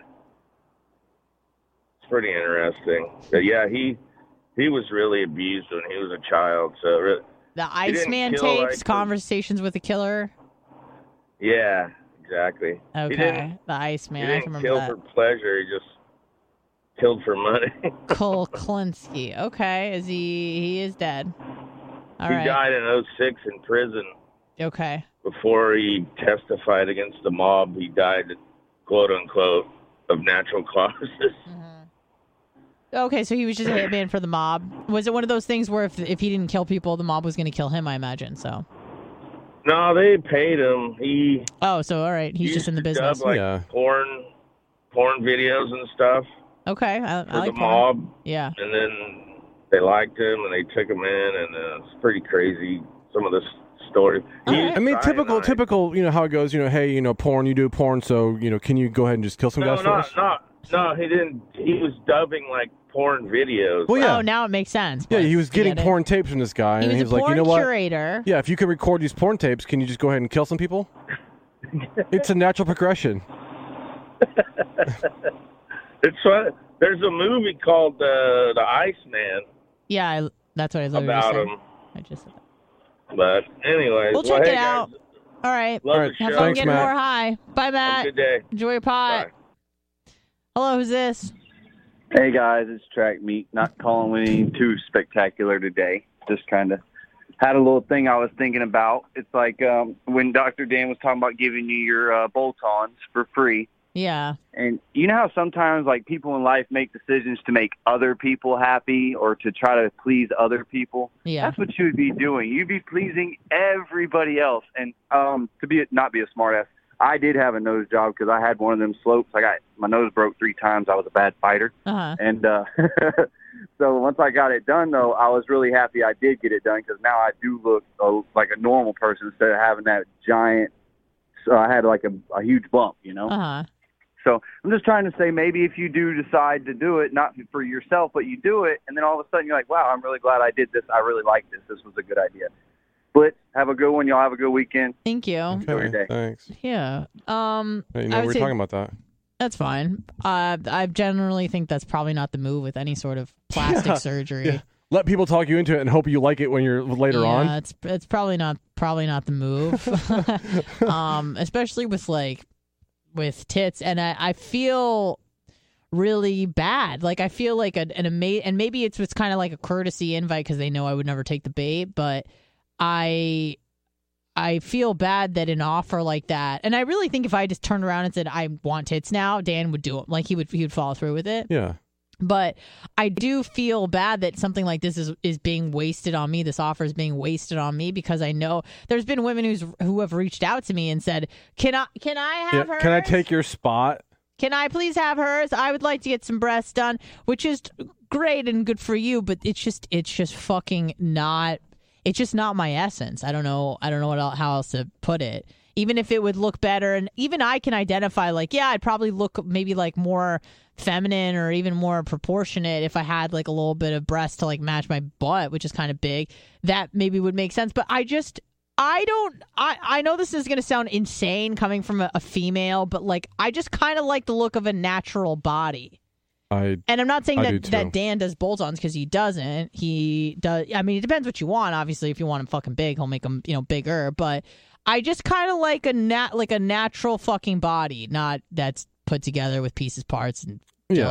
It's pretty interesting. But yeah, he was really abused when he was a child. So the Iceman tapes, Conversations with a Killer? Yeah, exactly. Okay, the Iceman. He I can didn't remember kill that. for pleasure. He just killed for money. Kuklinski. Okay, he is dead. All right. He died in 2006 in prison. Okay. Before he testified against the mob, he died, quote unquote, of natural causes. Okay, so he was just a hitman for the mob. Was it one of those things where if he didn't kill people, the mob was going to kill him, I imagine, so. No, they paid him. So all right, he's just in the business. Dub, porn videos and stuff. Okay, I for like the porn. mob. Yeah. And then they liked him, and they took him in, and it's pretty crazy, some of the story. I mean, typical, you know, how it goes, you know, hey, you know, porn, you do porn, so, you know, can you go ahead and just kill some guys for us? No, he didn't. He was dubbing, like, porn videos. Well, yeah. Oh, now it makes sense. Yeah, he was getting porn tapes from this guy, and he was like, you know what? Curator. Yeah, if you can record these porn tapes, can you just go ahead and kill some people? It's a natural progression. It's fun. There's a movie called The Iceman. Yeah, that's what I literally about said. him. I just said that. But anyways, We'll check hey, it out. guys. All right. Love the Have show. fun getting more high. Bye, Matt. Have a good day. Enjoy your pot. Hello, who's this? Hey guys, it's Track Meat. Not calling anything too spectacular today. Just kind of had a little thing I was thinking about. It's like when Dr. Dan was talking about giving you your bolt-ons for free. Yeah. And you know how sometimes like people in life make decisions to make other people happy or to try to please other people? Yeah. That's what you would be doing. You'd be pleasing everybody else. And not be a smartass, I did have a nose job because I had one of them slopes. My nose broke 3 times. I was a bad fighter. Uh-huh. And so once I got it done, though, I was really happy I did get it done because now I do look like a normal person instead of having that giant. So I had like a huge bump, you know. Uh-huh. So I'm just trying to say maybe if you do decide to do it, not for yourself, but you do it, and then all of a sudden you're like, wow, I'm really glad I did this. I really like this. This was a good idea. Blitz, have a good one. Y'all have a good weekend. Thank you. Okay, your day. Thanks. Yeah. Hey, we're talking about that. That's fine. I generally think that's probably not the move with any sort of plastic surgery. Yeah. Let people talk you into it and hope you like it when you're later on. Yeah, it's probably not the move. Especially with tits, and I feel really bad. Like I feel like an amazing, and maybe it's kind of like a courtesy invite because they know I would never take the bait, but I feel bad that an offer like that, and I really think if I just turned around and said I want tits now, Dan would do it. Like he would follow through with it. Yeah. But I do feel bad that something like this is being wasted on me. This offer is being wasted on me because I know there's been women who have reached out to me and said, "Can I have hers? Can I take your spot? Can I please have hers? I would like to get some breasts done," which is great and good for you, but it's just fucking not. It's just not my essence. I don't know how else to put it. Even if it would look better, and even I can identify, like, yeah, I'd probably look maybe like more feminine or even more proportionate if I had like a little bit of breast to like match my butt, which is kind of big. That maybe would make sense. But I know this is going to sound insane coming from a female, but like I just kind of like the look of a natural body. And I'm not saying that Dan does bolt-ons because he doesn't. He does. I mean, it depends what you want. Obviously, if you want him fucking big, he'll make him bigger. But I just kind of like a natural fucking body, not that's put together with pieces, parts, and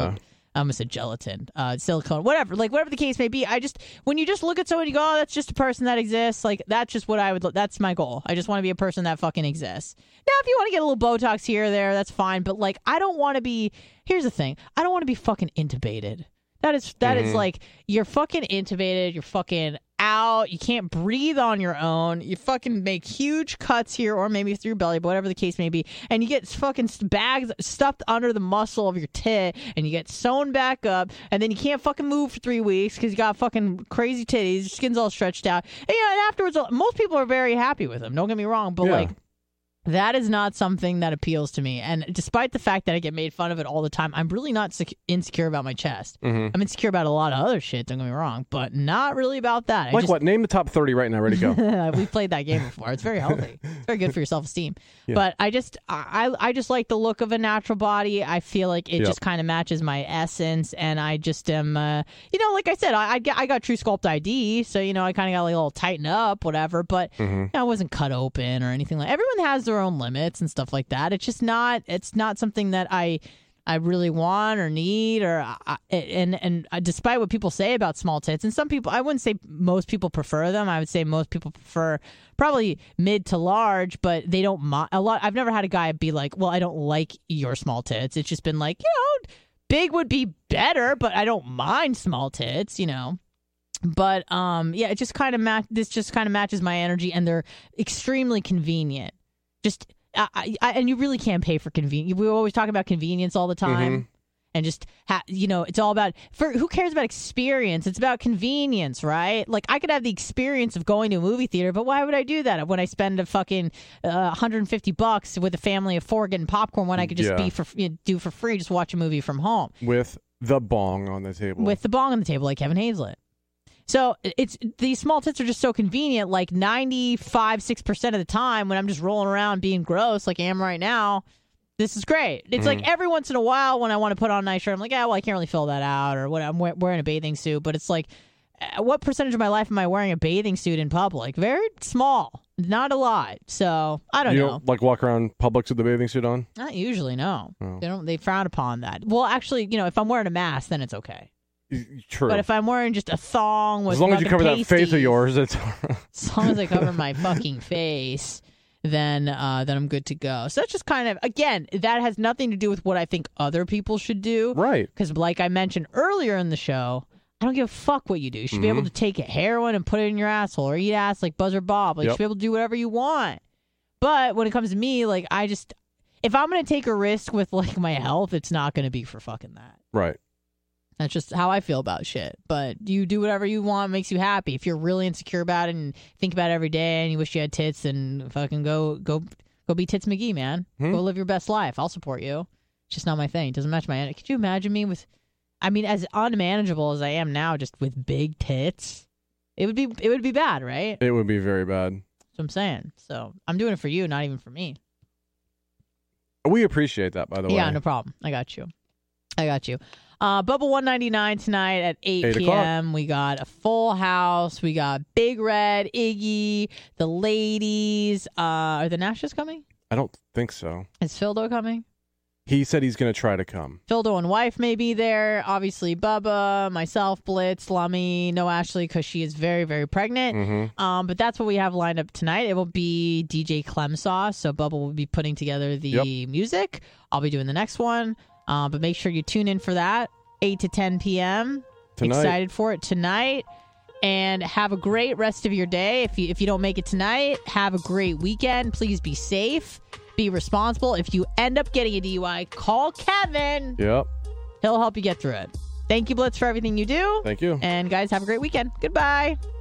I almost said gelatin, silicone, whatever the case may be. When you just look at someone, you go, oh, that's just a person that exists. Like, that's just what that's my goal. I just want to be a person that fucking exists. Now, if you want to get a little Botox here or there, that's fine. But like, I don't want to be, here's the thing. I don't want to be fucking intubated. That is like, you're fucking intubated. You're fucking out. You can't breathe on your own. You fucking make huge cuts here, or maybe through your belly, but whatever the case may be. And you get fucking bags stuffed under the muscle of your tit, and you get sewn back up, and then you can't fucking move for 3 weeks because you got fucking crazy titties. Your skin's all stretched out. And, and afterwards, most people are very happy with them. Don't get me wrong, but like, that is not something that appeals to me. And despite the fact that I get made fun of it all the time, I'm really not insecure about my chest. Mm-hmm. I'm insecure about a lot of other shit, don't get me wrong, but not really about that. What? Name the top 30 right now. Ready to go. We've played that game before. It's very healthy. It's very good for your self-esteem. Yeah. But I just like the look of a natural body. I feel like it just kind of matches my essence. And I just am, like I said, I got True Sculpt ID. So, I kind of got like a little tighten up, whatever. But I wasn't cut open or anything like. Everyone has their own limits and stuff like that. It's just not. It's not something that I really want or need, or and despite what people say about small tits, and some people, I wouldn't say most people prefer them. I would say most people prefer probably mid to large, but they don't mind a lot. I've never had a guy be like, "Well, I don't like your small tits." It's just been like, big would be better, but I don't mind small tits, But it just kind of this just kind of matches my energy, and they're extremely convenient. Just and you really can't pay for convenience. We always talk about convenience all the time, and just it's all about who cares about experience? It's about convenience, right? Like I could have the experience of going to a movie theater, but why would I do that when I spend a fucking $150 with a family of 4 getting popcorn when I could just do for free, just watch a movie from home with the bong on the table. With the bong on the table, like Kevin Hazlett. So these small tits are just so convenient. Like 6% of the time when I'm just rolling around being gross like I am right now, this is great. It's like every once in a while when I want to put on a nice shirt, I'm like, I can't really fill that out, or what, I'm wearing a bathing suit. But it's like, what percentage of my life am I wearing a bathing suit in public? Very small, not a lot. So I don't know. You don't like walk around Publix with the bathing suit on? Not usually, no. Oh. They frown upon that. Well, actually, if I'm wearing a mask, then it's okay. True. But if I'm wearing just a thong with as long as you cover that face of yours, it's as long as I cover my fucking face, then I'm good to go. So that's just kind of, again, that has nothing to do with what I think other people should do. Right. Because like I mentioned earlier in the show, I don't give a fuck what you do. You should be able to take heroin and put it in your asshole, or eat ass like Buzzer Bob. Like you should be able to do whatever you want. But when it comes to me, like if I'm going to take a risk with like my health, it's not going to be for fucking that. Right. That's just how I feel about shit. But you do whatever you want, makes you happy. If you're really insecure about it and think about it every day and you wish you had tits, then fucking go be Tits McGee, man. Go live your best life. I'll support you. It's just not my thing. It doesn't match my energy. Could you imagine me with, as unmanageable as I am now, just with big tits? It would be bad, right? It would be very bad. That's what I'm saying. So I'm doing it for you, not even for me. We appreciate that, by the way. Yeah, no problem. I got you. Bubba 199 tonight at 8 p.m. We got a full house. We got Big Red, Iggy, the ladies. Are the Nashes coming? I don't think so. Is Phildo coming? He said he's going to try to come. Phildo and wife may be there. Obviously, Bubba, myself, Blitz, Lummy, no Ashley because she is very, very pregnant. Mm-hmm. But that's what we have lined up tonight. It will be DJ Clemsauce. So Bubba will be putting together the music. I'll be doing the next one. But make sure you tune in for that. 8 to 10 p.m. Tonight. Excited for it tonight. And have a great rest of your day. If you don't make it tonight, have a great weekend. Please be safe. Be responsible. If you end up getting a DUI, call Kevin. Yep. He'll help you get through it. Thank you, Blitz, for everything you do. Thank you. And guys, have a great weekend. Goodbye.